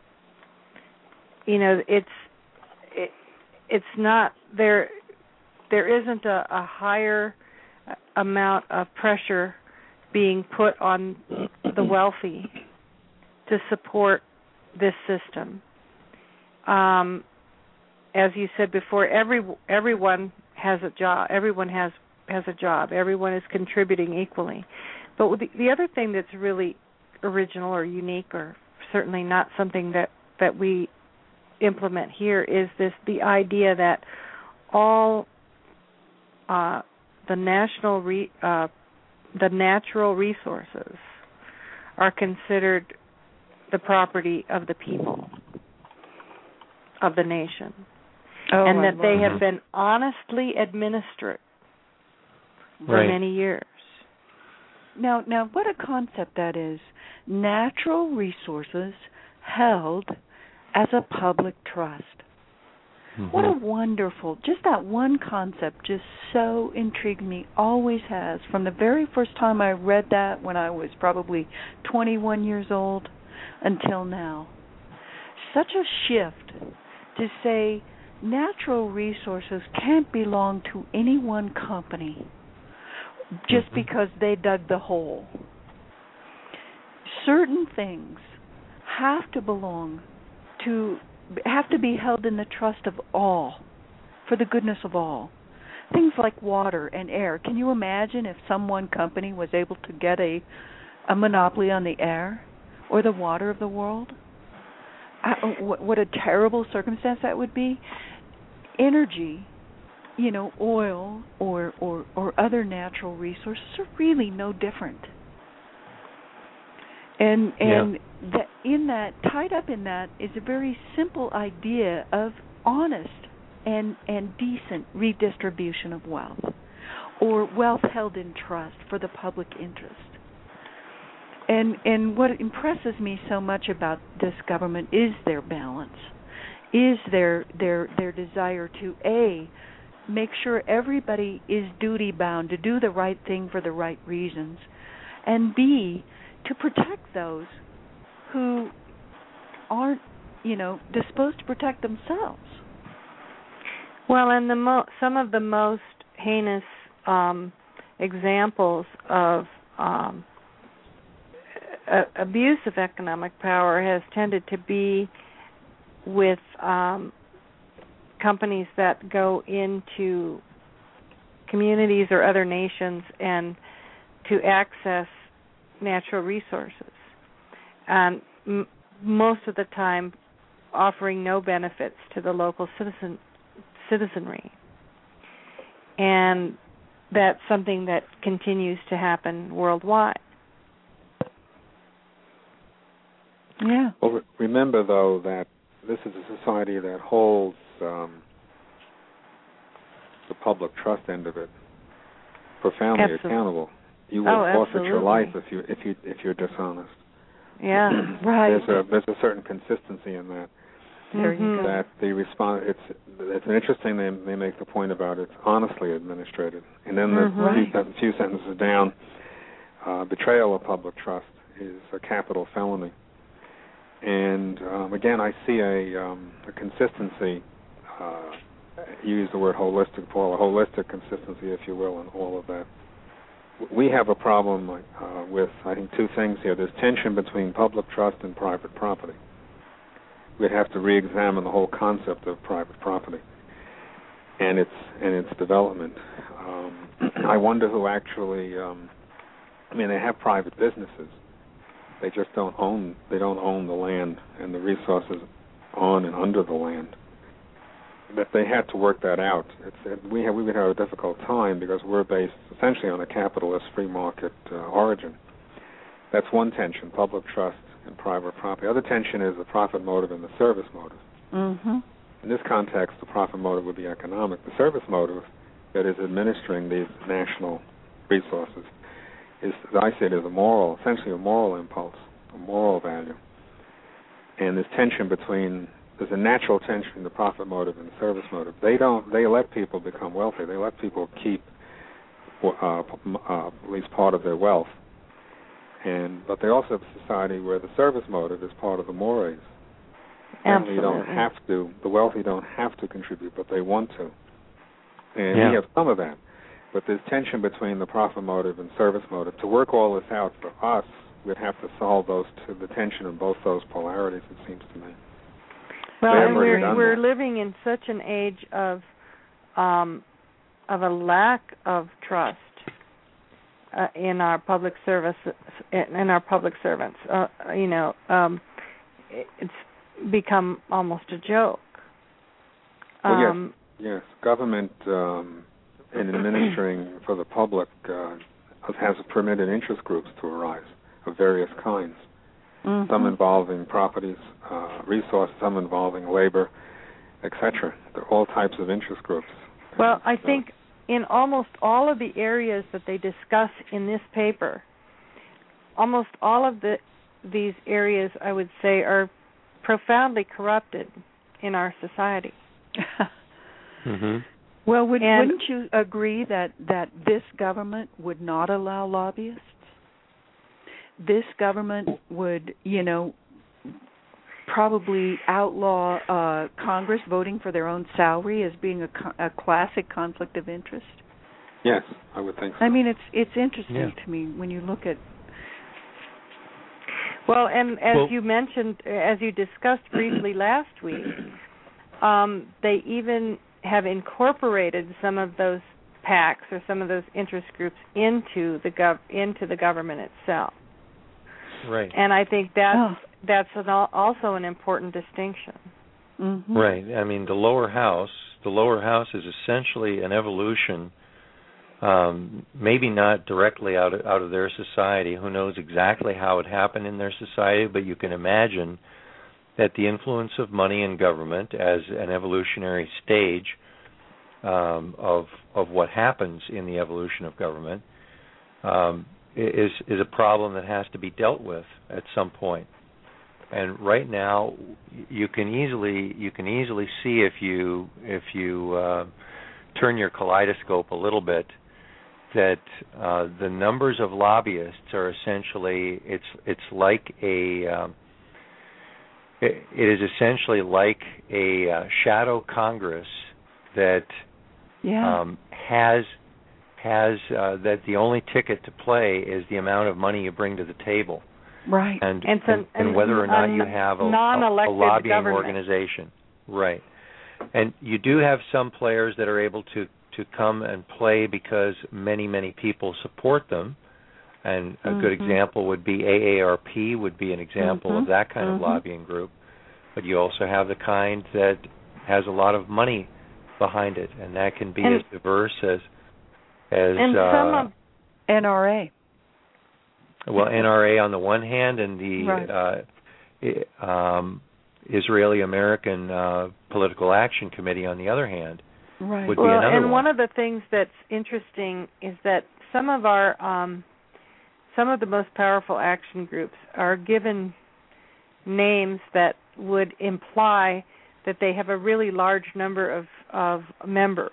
You know, it's it, it's not there. There isn't a, a higher amount of pressure being put on the wealthy to support this system. Um, as you said before, every everyone has a job. Everyone has has a job. Everyone is contributing equally. But the, the other thing that's really original or unique, or certainly not something that, that we implement here, is this the idea that all uh, the national re, uh, the natural resources are considered the property of the people of the nation, oh, and I that they that. have been honestly administered for right. many years. Now, now, what a concept that is. Natural resources held as a public trust. Mm-hmm. What a wonderful, just that one concept just so intrigued me, always has. From the very first time I read that when I was probably twenty-one years old until now. Such a shift to say natural resources can't belong to any one company just mm-hmm. because they dug the hole. Certain things have to belong to, have to be held in the trust of all, for the goodness of all. Things like water and air. Can you imagine if some one company was able to get a, a monopoly on the air or the water of the world? I, what, what a terrible circumstance that would be. Energy, you know, oil or, or, or other natural resources are really no different. And and yeah. that in that, tied up in that, is a very simple idea of honest and and decent redistribution of wealth, or wealth held in trust for the public interest. And and what impresses me so much about this government is their balance, is their their their desire to A, make sure everybody is duty bound to do the right thing for the right reasons, and B, to protect those who aren't, you know, disposed to protect themselves. Well, and the mo- some of the most heinous um, examples of um, a- abuse of economic power has tended to be with um, companies that go into communities or other nations and to access natural resources, and m- most of the time offering no benefits to the local citizen citizenry. And that's something that continues to happen worldwide. Yeah. Well, remember, though, that this is a society that holds um, the public trust end of it profoundly Absolutely. accountable. You will oh, forfeit your life if you if you if you're dishonest. Yeah, right. There's a there's a certain consistency in that. There you mm-hmm. go. That the response it's it's an interesting they they make the point about it's honestly administrated, and then the mm-hmm. few, sen- few sentences down, uh, betrayal of public trust is a capital felony. And um, again, I see a um, a consistency. Uh, you use the word holistic, Paul, a holistic consistency, if you will, in all of that. We have a problem uh, with, I think, two things here. There's tension between public trust and private property. We'd have to re-examine the whole concept of private property and its and its development. Um, I wonder who actually. Um, I mean, they have private businesses. They just don't own. They don't own the land and the resources on and under the land. But they had to work that out. It's, it, we have we would have a difficult time because we're based essentially on a capitalist free market uh, origin. That's one tension: public trust and private property. The other tension is the profit motive and the service motive. Mm-hmm. In this context, the profit motive would be economic. The service motive, that is administering these national resources, is, as I say, it is a moral, essentially a moral impulse, a moral value. And this tension between, there's a natural tension in the profit motive and the service motive. They don't, they let people become wealthy. They let people keep uh, uh, at least part of their wealth. And but they also have a society where the service motive is part of the mores. Absolutely. You don't have to, the wealthy don't have to contribute, but they want to. And yeah. we have some of that. But there's tension between the profit motive and service motive. To work all this out for us, we'd have to solve those two, the tension in both those polarities, it seems to me. Well, They and haven't really we're done we're that. living in such an age of um, of a lack of trust uh, in our public service, in our public servants. Uh, you know, um, it's become almost a joke. Well, yes, Um, yes. Government um, in administering for the public uh, has permitted interest groups to arise of various kinds. Mm-hmm. Some involving properties, uh, resources, some involving labor, et cetera. There are all types of interest groups. Well, I so, think in almost all of the areas that they discuss in this paper, almost all of the these areas, I would say, are profoundly corrupted in our society. mm-hmm. Well, would, And- wouldn't you agree that, that this government would not allow lobbyists? This government would, you know, probably outlaw uh, Congress voting for their own salary as being a, co- a classic conflict of interest? Yes, I would think so. I mean, it's it's interesting Yeah. to me when you look at. Well, and as Well- you mentioned, as you discussed briefly last week, um, they even have incorporated some of those PACs or some of those interest groups into the gov- into the government itself. Right. And I think that's Oh. that's an, al- also an important distinction. Mm-hmm. Right. I mean, the lower house, the lower house is essentially an evolution um, maybe not directly out of, out of their society. Who knows exactly how it happened in their society, but you can imagine that the influence of money and government as an evolutionary stage um, of of what happens in the evolution of government um, is is a problem that has to be dealt with at some point. And right now, you can easily you can easily see if you if you uh, turn your kaleidoscope a little bit that uh, the numbers of lobbyists are essentially it's it's like a um, it, it is essentially like a uh, shadow Congress that yeah. um, has has uh, that the only ticket to play is the amount of money you bring to the table. Right. And, and, so, and, and whether or not you have a, a, a lobbying government. organization. Right. And you do have some players that are able to, to come and play because many, many people support them. And a mm-hmm. good example would be A A R P would be an example mm-hmm. of that kind mm-hmm. of lobbying group. But you also have the kind that has a lot of money behind it, and that can be and, as diverse as as and uh, some of N R A. Well, N R A on the one hand, and the right. uh, um, Israeli American uh, Political Action Committee on the other hand right. would well, be another and one. one of the things that's interesting is that some of our um, some of the most powerful action groups are given names that would imply that they have a really large number of, of members.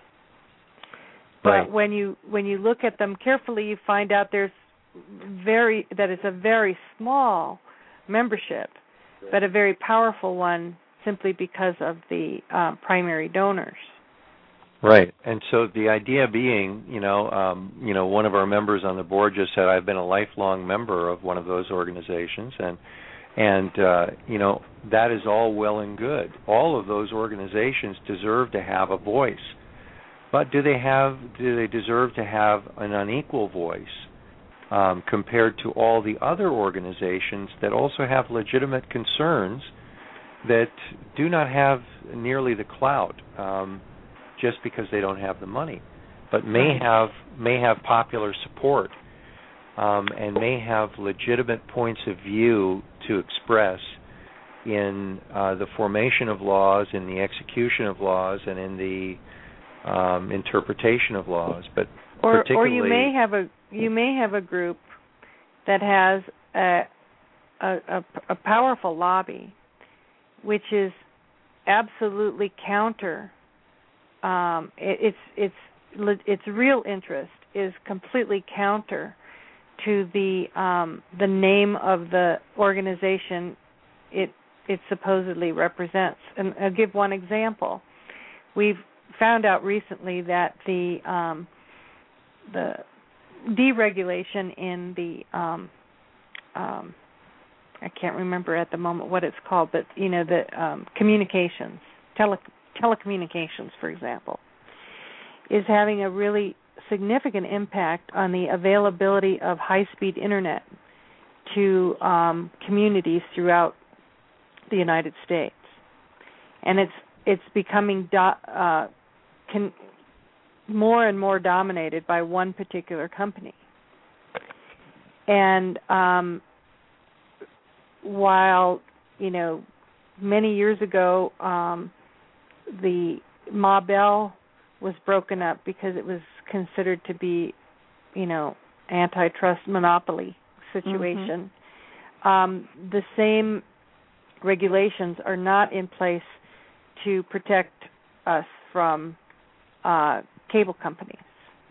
Right. But when you when you look at them carefully, you find out there's very that it's a very small membership, but a very powerful one simply because of the uh, primary donors. Right, and so the idea being, you know, um, you know, one of our members on the board just said, "I've been a lifelong member of one of those organizations," and and uh, you know, that is all well and good. All of those organizations deserve to have a voice, but do they have? Do they deserve to have an unequal voice um, compared to all the other organizations that also have legitimate concerns that do not have nearly the clout? Um, just because they don't have the money, but may have may have popular support um, and may have legitimate points of view to express in uh, the formation of laws, in the execution of laws, and in the um, interpretation of laws. But or, particularly, or you may have a you may have a group that has a a, a, a powerful lobby, which is absolutely counter. Um, it, it's it's its real interest is completely counter to the um, the name of the organization it it supposedly represents. And I'll give one example. We've found out recently that the um, the deregulation in the um, um, I can't remember at the moment what it's called, but you know the um, communications tele. telecommunications, for example, is having a really significant impact on the availability of high-speed internet to um, communities throughout the United States, and it's it's becoming do, uh, can, more and more dominated by one particular company. And um, while you know many years ago. Um, The Ma Bell was broken up because it was considered to be, you know, antitrust monopoly situation. Mm-hmm. Um, the same regulations are not in place to protect us from uh, cable companies.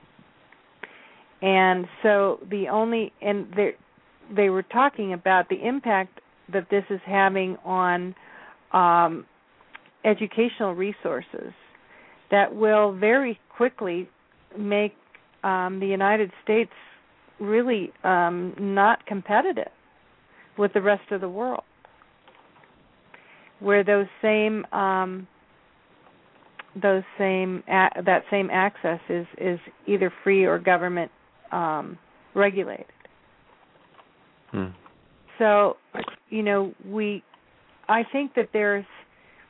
And so the only, and they they were talking about the impact that this is having on um, educational resources that will very quickly make um, the United States really um, not competitive with the rest of the world, where those same um, those same a- that same access is, is either free or government um, regulated. Hmm. So, you know, we I think that there's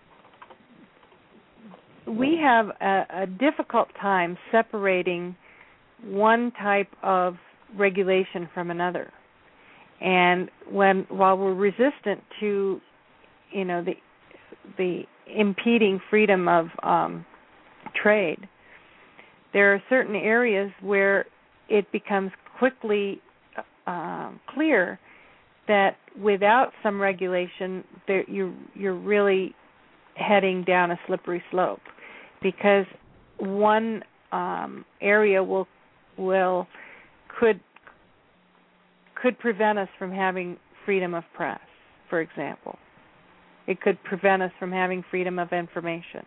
we have a, a difficult time separating one type of regulation from another. And when while we're resistant to, you know, the the impeding freedom of um, trade, there are certain areas where it becomes quickly uh, clear that without some regulation, there, you you're really heading down a slippery slope, because one um, area will will could could prevent us from having freedom of press, for example. It could prevent us from having freedom of information.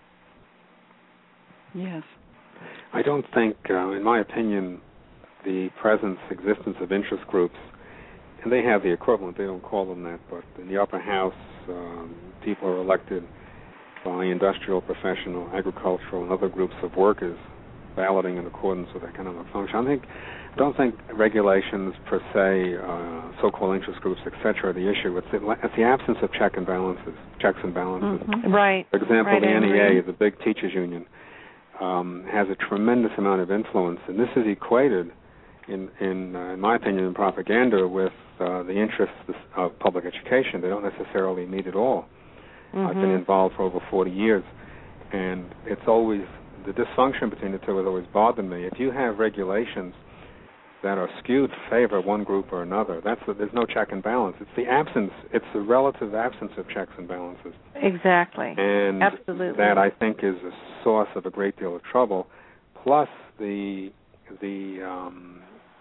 Yes. I don't think, uh, in my opinion, the presence, existence of interest groups, and they have the equivalent, they don't call them that, but in the upper house, um, people are elected by industrial, professional, agricultural, and other groups of workers, balloting in accordance with economic function. I think, I don't think regulations per se, uh, so-called interest groups, et cetera, are the issue. It's the, it's the absence of check and balances, checks and balances. Mm-hmm. Right. For example, right, the N E A, the big teachers union, um, has a tremendous amount of influence, and this is equated, in, in, uh, in my opinion, in propaganda with uh, the interests of public education. They don't necessarily meet it all. Mm-hmm. I've been involved for over forty years, and it's always, the dysfunction between the two has always bothered me. If you have regulations that are skewed to favor one group or another, that's the, there's no check and balance. It's the absence, it's the relative absence of checks and balances. Exactly. And Absolutely. that, I think, is a source of a great deal of trouble. Plus the the um,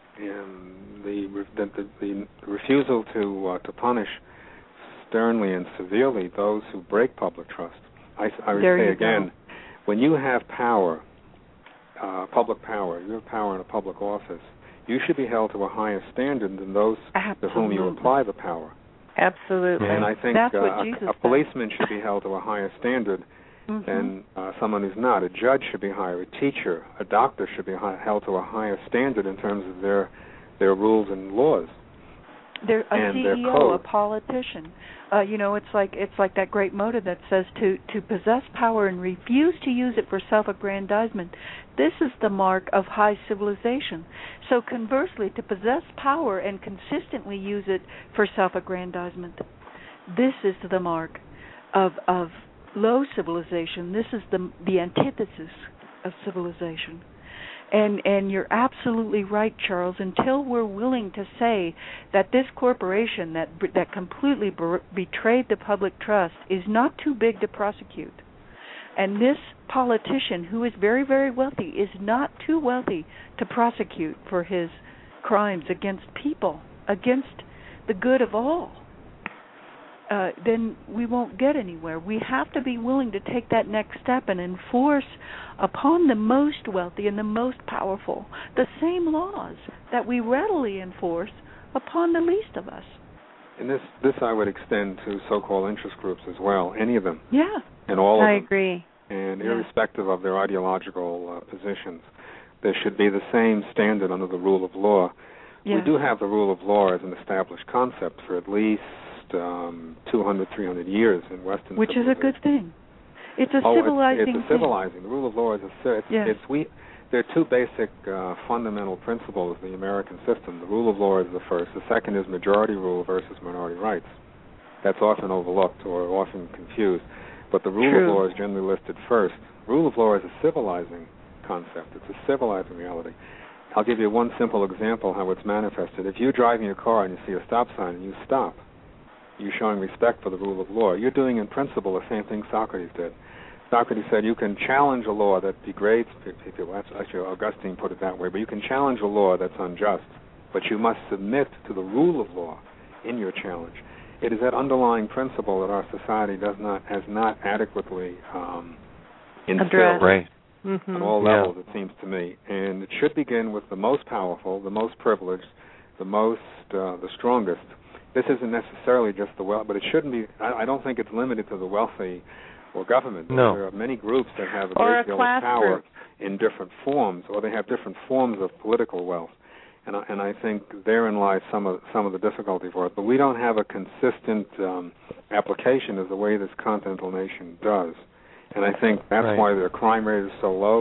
the, the, the the refusal to uh, to punish sternly and severely those who break public trust. I, I would there say you again, go. when you have power, uh, public power, you have power in a public office, you should be held to a higher standard than those Absolutely. to whom you apply the power. Absolutely. And I think That's uh, what a, Jesus a policeman should be held to a higher standard mm-hmm. than uh, someone who's not. A judge should be higher. A teacher, a doctor should be high, held to a higher standard in terms of their their rules and laws. They're a and C E O, their code. a politician. Uh, you know, it's like it's like that great motto that says to to possess power and refuse to use it for self-aggrandizement. This is the mark of high civilization. So conversely, to possess power and consistently use it for self-aggrandizement, this is the mark of of low civilization. This is the the antithesis of civilization. And and you're absolutely right, Charles. Until we're willing to say that this corporation that that completely ber- betrayed the public trust is not too big to prosecute, and this politician who is very, very wealthy is not too wealthy to prosecute for his crimes against people, against the good of all, uh, then we won't get anywhere. We have to be willing to take that next step and enforce upon the most wealthy and the most powerful the same laws that we readily enforce upon the least of us. And this, this I would extend to so-called interest groups as well, any of them. Yeah. And all of I them. agree. And yeah. irrespective of their ideological uh, positions, there should be the same standard under the rule of law. Yes. We do have the rule of law as an established concept for at least um, two hundred, three hundred years in Western Which is a good thing. It's a oh, civilizing it's, it's a civilizing. thing. The rule of law is a it's, yes. it's we. There are two basic uh, fundamental principles of the American system. The rule of law is the first. The second is majority rule versus minority rights. That's often overlooked or often confused. But the rule True. of law is generally listed first. Rule of law is a civilizing concept. It's a civilizing reality. I'll give you one simple example how it's manifested. If you're driving your car and you see a stop sign and you stop, you're showing respect for the rule of law. You're doing in principle the same thing Socrates did. Socrates said you can challenge a law that degrades people. That's actually Augustine put it that way. But you can challenge a law that's unjust, but you must submit to the rule of law in your challenge. It is that underlying principle that our society does not has not adequately um, instilled right. mm-hmm. on all Yeah. levels, it seems to me. And it should begin with the most powerful, the most privileged, the most, uh, the strongest. This isn't necessarily just the wealth, but it shouldn't be. I, I don't think it's limited to the wealthy or government. No. There are many groups that have a Or great a deal class of power group. in different forms, or they have different forms of political wealth. And I, and I think therein lies some of some of the difficulty for it. But we don't have a consistent um, application of the way this continental nation does. And I think that's right. why the crime rate is so low.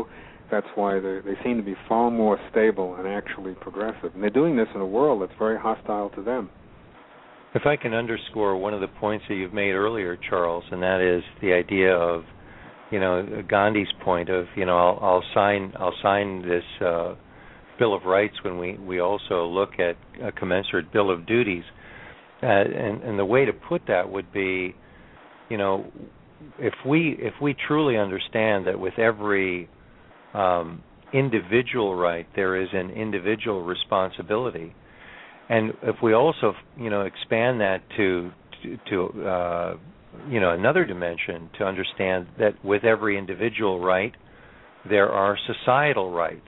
that's why they they seem to be far more stable and actually progressive. And they're doing this in a world that's very hostile to them. If I can underscore one of the points that you've made earlier, Charles, and that is the idea of, you know, Gandhi's point of, you know, I'll, I'll sign I'll sign this uh, Bill of Rights when we, we also look at a commensurate Bill of Duties. Uh, and, and the way to put that would be, you know, if we if we truly understand that with every um, individual right there is an individual responsibility, and if we also, you know, expand that to to uh, you know, another dimension, to understand that with every individual right there are societal rights,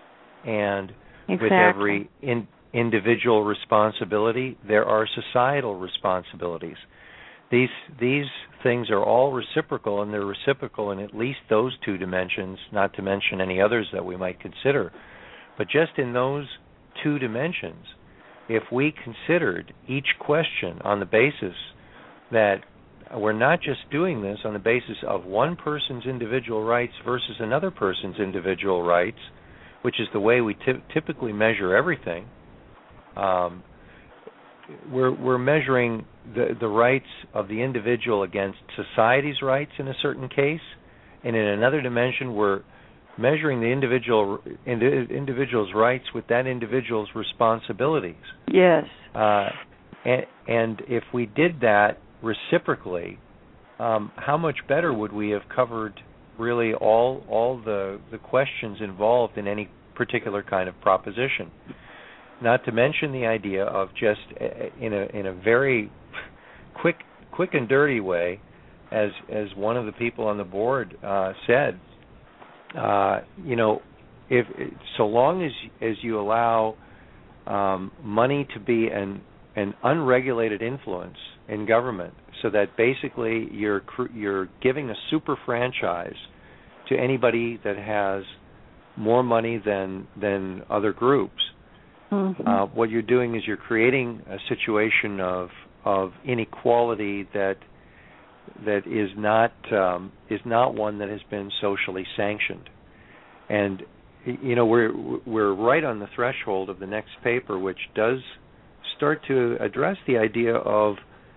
and exactly. with every in, individual responsibility there are societal responsibilities. These these things are all reciprocal, and they're reciprocal in at least those two dimensions, not to mention any others that we might consider. But just in those two dimensions, if we considered each question on the basis that we're not just doing this on the basis of one person's individual rights versus another person's individual rights, which is the way we t- typically measure everything, um, we're we're measuring the the rights of the individual against society's rights in a certain case, and in another dimension we're measuring the individual indi- individual's rights with that individual's responsibilities. Yes. Uh, and, and if we did that reciprocally, um, how much better would we have covered really all all the the questions involved in any particular kind of proposition? Not to mention the idea of just in a in a very quick quick and dirty way, as as one of the people on the board uh, said, uh, you know, if so long as as you allow um, money to be an an unregulated influence in government, so that basically you're you're giving a super franchise to anybody that has more money than than other groups. Mm-hmm. Uh, what you're doing is you're creating a situation of of inequality that that is not um, is not one that has been socially sanctioned. And you know, we're we're right on the threshold of the next paper, which does start to address the idea of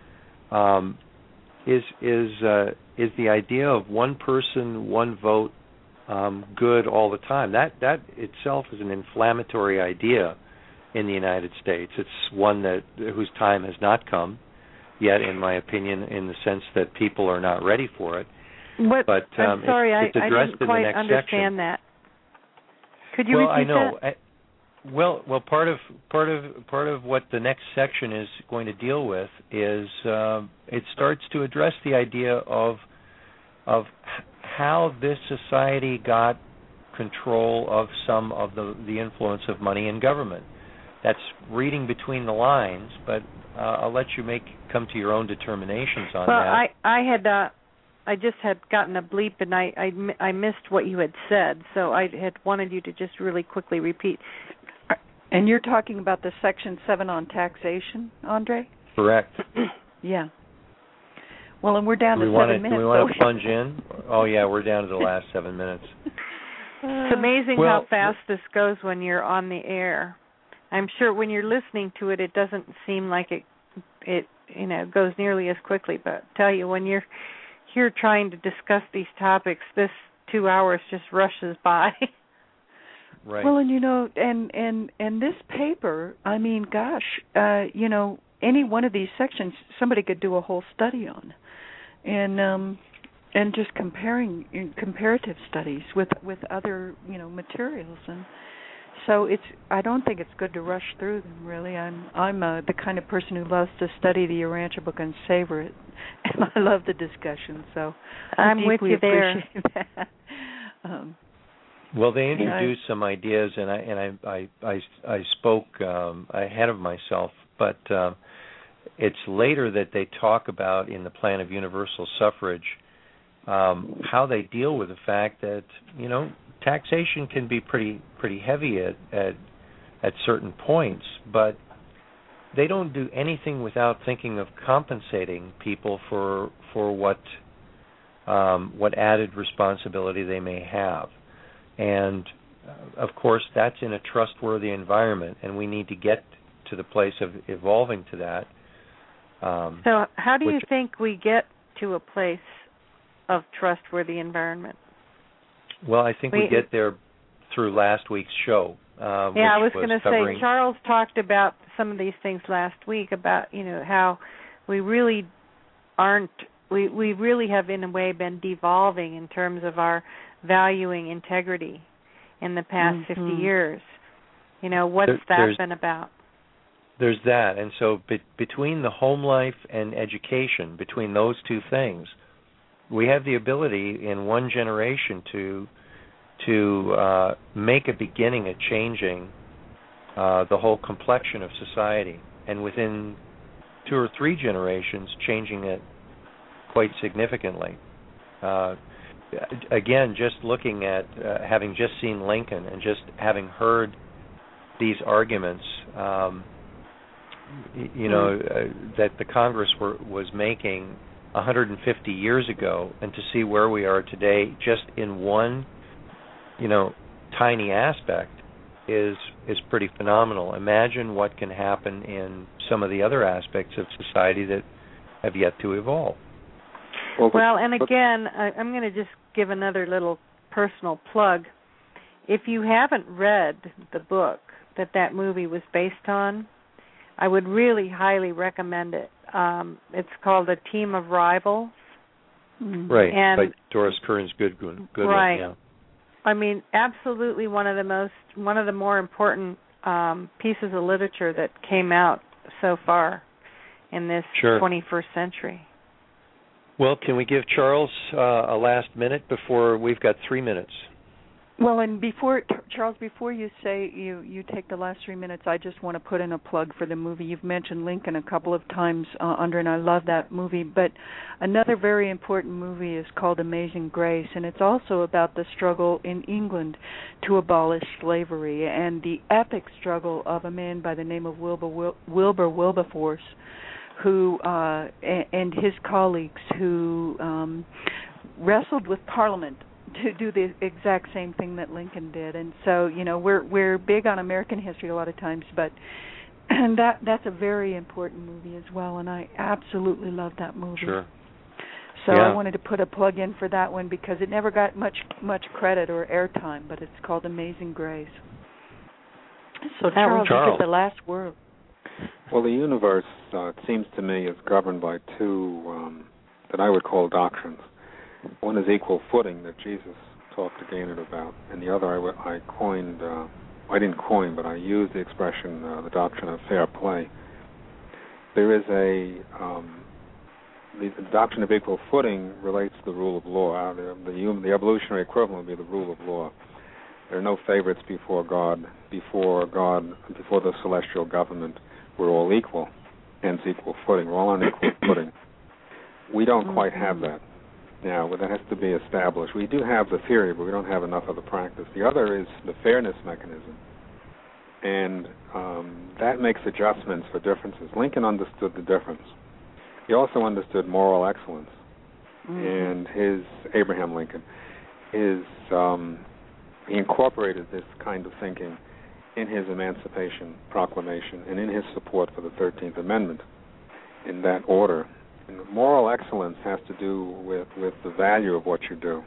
um, is is uh, is the idea of one person, one vote um, good all the time. That that itself is an inflammatory idea in the United States. It's one that whose time has not come yet, in my opinion, in the sense that people are not ready for it. What? But um, I'm sorry, it's, it's I, I addressed didn't quite in the next understand section. that. Could you well, repeat I know. that? I, well, well, part of part of part of what the next section is going to deal with is um, it starts to address the idea of of how this society got control of some of the the influence of money in government. That's reading between the lines, but uh, I'll let you make come to your own determinations on well, that. Well, I I had uh, I just had gotten a bleep and I, I I missed what you had said, so I had wanted you to just really quickly repeat. And you're talking about the Section seven on taxation, Andre? Correct. Yeah. Well, and we're down do to we seven wanna, minutes. Do we want so to plunge in? Oh, yeah, we're down to the last seven minutes. It's amazing well, how fast this goes when you're on the air. I'm sure when you're listening to it, it doesn't seem like it, it you know, goes nearly as quickly. But I tell you, when you're here trying to discuss these topics, this two hours just rushes by. Right. Well, and you know, and and and this paper, I mean, gosh, uh, you know, any one of these sections, somebody could do a whole study on, and um, and just comparing comparative studies with with other, you know, materials. And so it's, I don't think it's good to rush through them, really. I'm I'm uh, the kind of person who loves to study the Urantia book and savor it, and I love the discussion. So I I'm with you there. that. um, well, they introduced yeah. some ideas, and I and I I I, I spoke um, ahead of myself, but uh, it's later that they talk about in the plan of universal suffrage um, how they deal with the fact that, you know, taxation can be pretty pretty heavy at, at at certain points, but they don't do anything without thinking of compensating people for for what um, what added responsibility they may have. And uh, of course, that's in a trustworthy environment, and we need to get to the place of evolving to that. Um, so how do which, you think we get to a place of trustworthy environment? Well, I think we, we get there through last week's show. Uh, yeah, I was, was, was going to say, Charles talked about some of these things last week about, you know, how we really aren't, we, we really have in a way been devolving in terms of our valuing integrity in the past mm-hmm. fifty years. You know, what's there, that been about? There's that. And so be, between the home life and education, between those two things, we have the ability in one generation to to uh, make a beginning at changing uh, the whole complexion of society, and within two or three generations, changing it quite significantly. Uh, again, just looking at, uh, having just seen Lincoln and just having heard these arguments, um, you know, uh, that the Congress were, was making one hundred fifty years ago, and to see where we are today just in one, you know, tiny aspect is is pretty phenomenal. Imagine what can happen in some of the other aspects of society that have yet to evolve. Well, and again, I, I'm going to just give another little personal plug. If you haven't read the book that that movie was based on, I would really highly recommend it. Um, it's called A Team of Rivals. Right, and, by Doris Kearns Goodwin. Goodwin right. Yeah. I mean, absolutely one of the most, one of the more important um, pieces of literature that came out so far in this sure. twenty-first century. Well, can we give Charles uh, a last minute before we've got three minutes? Well, and before, Charles, before you say you, you take the last three minutes, I just want to put in a plug for the movie. You've mentioned Lincoln a couple of times, uh, Andre, and I love that movie. But another very important movie is called Amazing Grace, and it's also about the struggle in England to abolish slavery and the epic struggle of a man by the name of Wilbur, Wil- Wilbur Wilberforce, who uh, and, and his colleagues who um, wrestled with Parliament to do the exact same thing that Lincoln did. And so, you know, we're we're big on American history a lot of times, but and that that's a very important movie as well, and I absolutely love that movie. Sure. So yeah. I wanted to put a plug in for that one because it never got much much credit or airtime, but it's called Amazing Grace. So Charles, Charles. you get the last word. Well, the universe, uh, it seems to me, is governed by two um, that I would call doctrines. One is equal footing that Jesus talked to Gaynor about, and the other I, w- I coined, uh, I didn't coin, but I used the expression, uh, the doctrine of fair play. There is a, um, the, the doctrine of equal footing relates to the rule of law. Uh, the, the, human, the evolutionary equivalent would be the rule of law. There are no favorites before God. Before God, before the celestial government, we're all equal, hence equal footing. We're all on equal footing. We don't mm-hmm. quite have that. Now, that has to be established. We do have the theory, but we don't have enough of the practice. The other is the fairness mechanism, and um, that makes adjustments for differences. Lincoln understood the difference. He also understood moral excellence, mm-hmm. and his, Abraham Lincoln, his, um, he incorporated this kind of thinking in his Emancipation Proclamation and in his support for the thirteenth Amendment in that order. And moral excellence has to do with, with the value of what you do,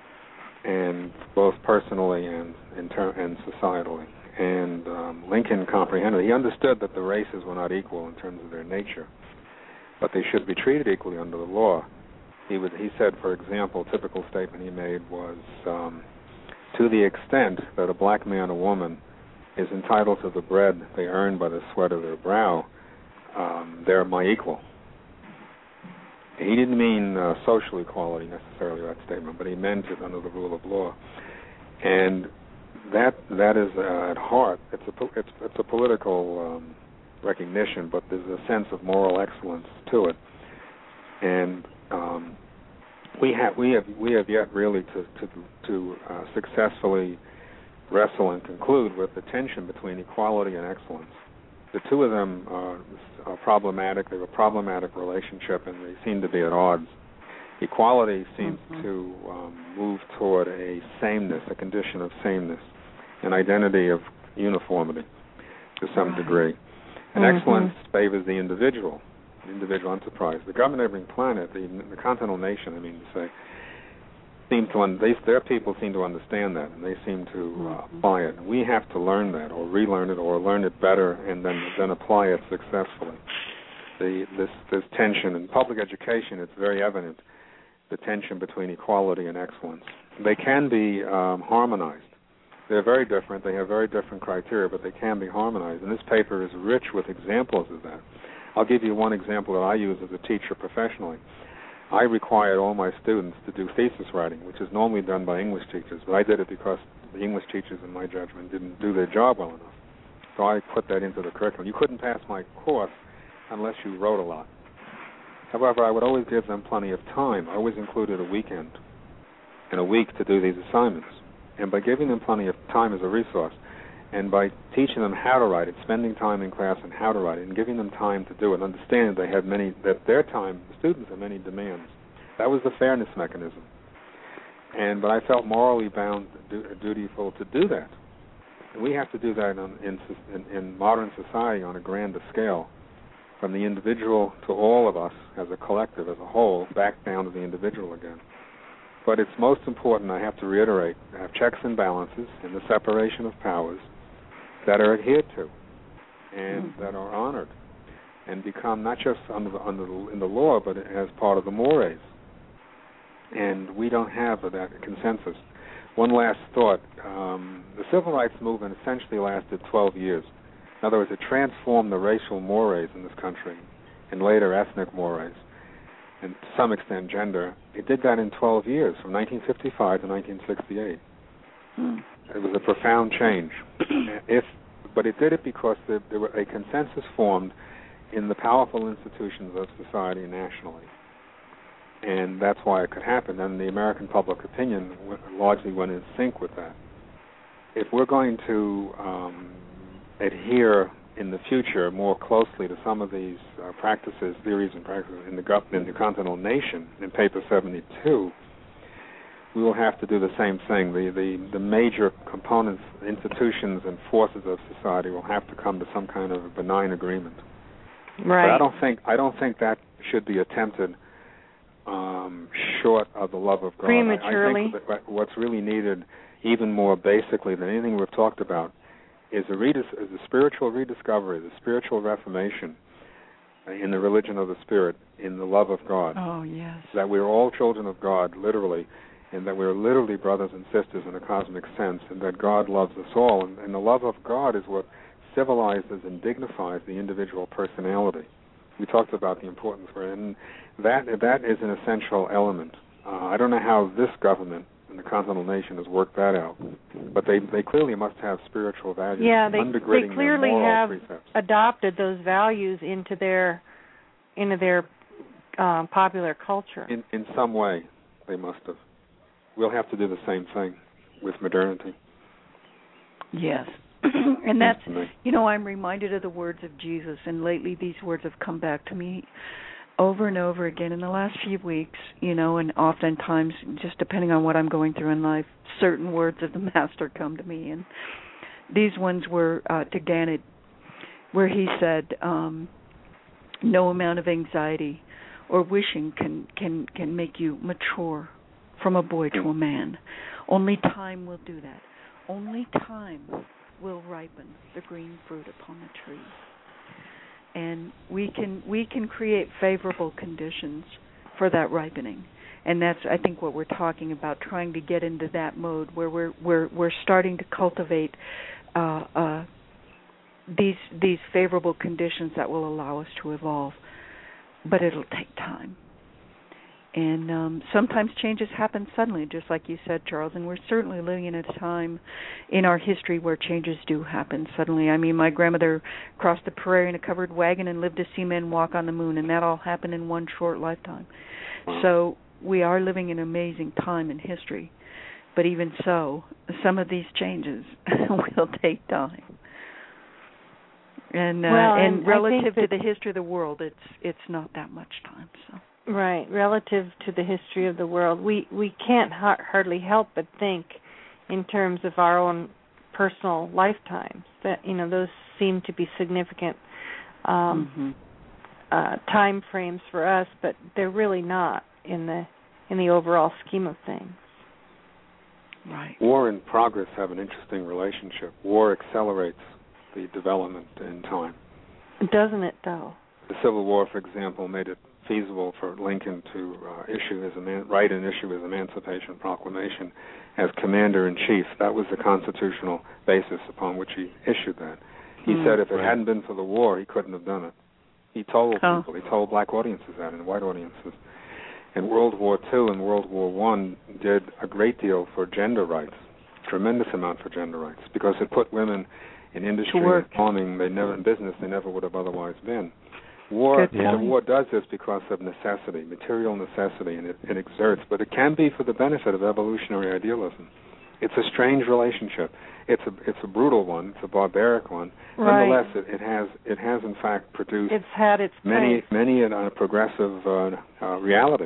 and both personally and and, ter- and societally. And um, Lincoln comprehended. He understood that the races were not equal in terms of their nature, but they should be treated equally under the law. He was. He said, for example, a typical statement he made was, um, to the extent that a black man or woman is entitled to the bread they earn by the sweat of their brow, um, they're my equal. He didn't mean uh, social equality necessarily, that statement, but he meant it under the rule of law. And that that is uh, at heart, it's a, it's, it's a political um, recognition, but there's a sense of moral excellence to it. And um, we have we have we have yet really to to, to uh, successfully wrestle and conclude with the tension between equality and excellence. The two of them are, are problematic. They have a problematic relationship, and they seem to be at odds. Equality seems mm-hmm. to um, move toward a sameness, a condition of sameness, an identity of uniformity to some right. degree. And mm-hmm. excellence favors the individual, the individual enterprise. The governing planet, the, the continental nation, I mean to say, seem to un- they, their people seem to understand that, and they seem to uh, mm-hmm. apply it. We have to learn that, or relearn it, or learn it better, and then then apply it successfully. The this this tension in public education, it's very evident, the tension between equality and excellence. They can be um, harmonized. They're very different. They have very different criteria, but they can be harmonized. And this paper is rich with examples of that. I'll give you one example that I use as a teacher professionally. I required all my students to do thesis writing, which is normally done by English teachers, but I did it because the English teachers, in my judgment, didn't do their job well enough. So I put that into the curriculum. You couldn't pass my course unless you wrote a lot. However, I would always give them plenty of time. I always included a weekend and a week to do these assignments. And by giving them plenty of time as a resource, and by teaching them how to write it, spending time in class and how to write it, and giving them time to do it, understanding they have many, that their time, the students have many demands. That was the fairness mechanism. And but I felt morally bound, dutiful to do that. And we have to do that in, in, in modern society on a grander scale, from the individual to all of us as a collective, as a whole, back down to the individual again. But it's most important, I have to reiterate, to have checks and balances in the separation of powers that are adhered to and mm-hmm. that are honored and become not just under the, under the, in the law, but as part of the mores. And we don't have that consensus. One last thought. Um, the civil rights movement essentially lasted twelve years. In other words, it transformed the racial mores in this country and later ethnic mores, and to some extent gender. It did that in twelve years, from nineteen fifty-five to nineteen sixty-eight. Hmm. It was a profound change. if, but it did it because there, there were a consensus formed in the powerful institutions of society nationally. And that's why it could happen. And the American public opinion largely went in sync with that. If we're going to um, adhere in the future more closely to some of these uh, practices, theories and practices in the, in the continental nation, in paper seventy-two, we will have to do the same thing. The, the, the major components, institutions, and forces of society will have to come to some kind of a benign agreement. Right. But I don't think I don't think that should be attempted um, short of the love of God. Prematurely. I, I think that what's really needed, even more basically than anything we've talked about, is a, redis- is a spiritual rediscovery, the spiritual reformation in the religion of the Spirit, in the love of God. Oh, yes. That we're all children of God, literally, and that we're literally brothers and sisters in a cosmic sense, and that God loves us all. And, and the love of God is what civilizes and dignifies the individual personality. We talked about the importance of it, and that that is an essential element. Uh, I don't know how this government and the continental nation has worked that out, but they, they clearly must have spiritual values. Yeah, they, undergirding they clearly their moral have precepts. adopted those values into their into their um, popular culture. In in some way, they must have. We'll have to do the same thing with modernity. Yes. And that's, you know, I'm reminded of the words of Jesus, and lately these words have come back to me over and over again in the last few weeks, you know, and oftentimes, just depending on what I'm going through in life, certain words of the Master come to me. And these ones were uh, to Ganid, where he said, um, no amount of anxiety or wishing can, can, can make you mature from a boy to a man. Only time will do that. Only time will ripen the green fruit upon the tree. And we can we can create favorable conditions for that ripening. And that's, I think, what we're talking about, trying to get into that mode where we're we're we're starting to cultivate uh, uh, these these favorable conditions that will allow us to evolve. But it'll take time. And um, sometimes changes happen suddenly, just like you said, Charles, and we're certainly living in a time in our history where changes do happen suddenly. I mean, my grandmother crossed the prairie in a covered wagon and lived to see men walk on the moon, and that all happened in one short lifetime. So we are living in an amazing time in history. But even so, some of these changes will take time. And uh, well, and, and relative to that the history of the world, it's it's not that much time, so... Right, relative to the history of the world, we we can't ha- hardly help but think in terms of our own personal lifetimes. That, you know, those seem to be significant um, mm-hmm. uh, time frames for us, but they're really not in the in the overall scheme of things. Right. War and progress have an interesting relationship. War accelerates the development in time. Doesn't it, though? The Civil War, for example, made it feasible for Lincoln to uh, issue his eman- write and issue his Emancipation Proclamation as Commander-in-Chief. That was the constitutional basis upon which he issued that. He mm, said if it right. hadn't been for the war, he couldn't have done it. He told oh. people, he told black audiences that and white audiences. And World War Two and World War One did a great deal for gender rights, tremendous amount for gender rights, because it put women in industry and farming, they never in business they never would have otherwise been. War, yeah. The war does this because of necessity, material necessity, and it, it exerts, but it can be for the benefit of evolutionary idealism. It's a strange relationship. It's a it's a brutal one. It's a barbaric one. Right. Nonetheless, it, it has it has in fact produced it's had its many place. many a, a progressive uh, uh, reality.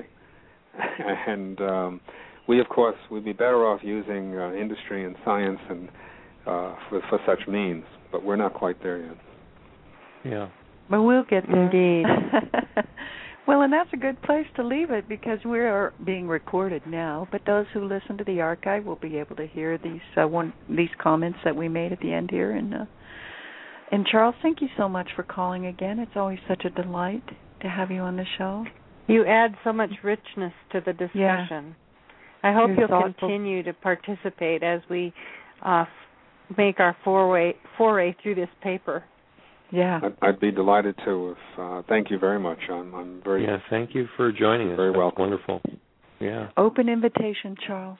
and um, we, of course, would be better off using uh, industry and science and uh, for, for such means, but we're not quite there yet. Yeah. But we'll get there. Indeed. Well, and that's a good place to leave it because we are being recorded now. But those who listen to the archive will be able to hear these uh, one these comments that we made at the end here. And uh, and Charles, thank you so much for calling again. It's always such a delight to have you on the show. You add so much richness to the discussion. Yeah. I hope You're you'll thoughtful. continue to participate as we uh, f- make our foray, foray through this paper. Yeah, I'd, I'd be delighted to. If, uh, thank you very much. I'm, I'm very. Yeah, thank you for joining us. Very That's welcome. Wonderful. Yeah. Open invitation, Charles.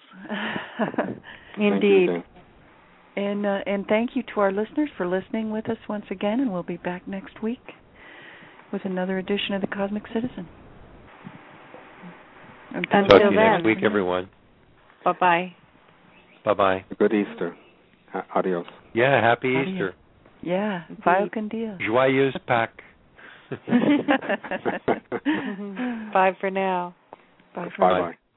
Indeed. Thank you, and uh, and thank you to our listeners for listening with us once again. And we'll be back next week with another edition of the Cosmic Citizen. Until Talk to you then. next week, everyone. Bye bye. Bye bye. Good Easter. Ha- adios. Yeah, happy Adios. Easter. Yeah, Vio con Dios. Joyeuse Pâques. Bye for now. Bye for Bye now. bye.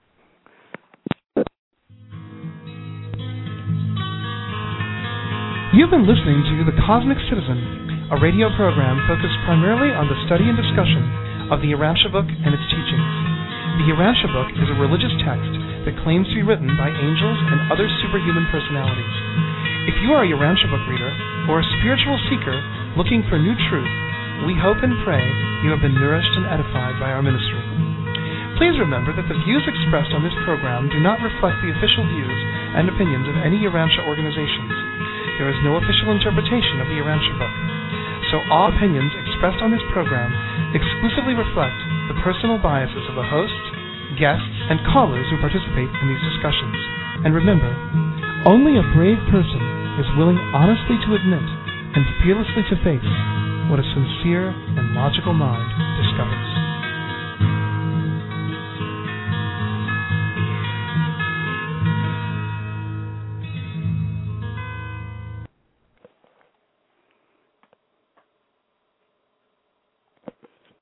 You've been listening to The Cosmic Citizen, a radio program focused primarily on the study and discussion of the Urantia book and its teachings. The Urantia book is a religious text that claims to be written by angels and other superhuman personalities. If you are a Urantia book reader or a spiritual seeker looking for new truth, we hope and pray you have been nourished and edified by our ministry. Please remember that the views expressed on this program do not reflect the official views and opinions of any Urantia organizations. There is no official interpretation of the Urantia book, so all opinions expressed on this program exclusively reflect the personal biases of the hosts, guests, and callers who participate in these discussions. And remember, only a brave person is willing honestly to admit and fearlessly to face what a sincere and logical mind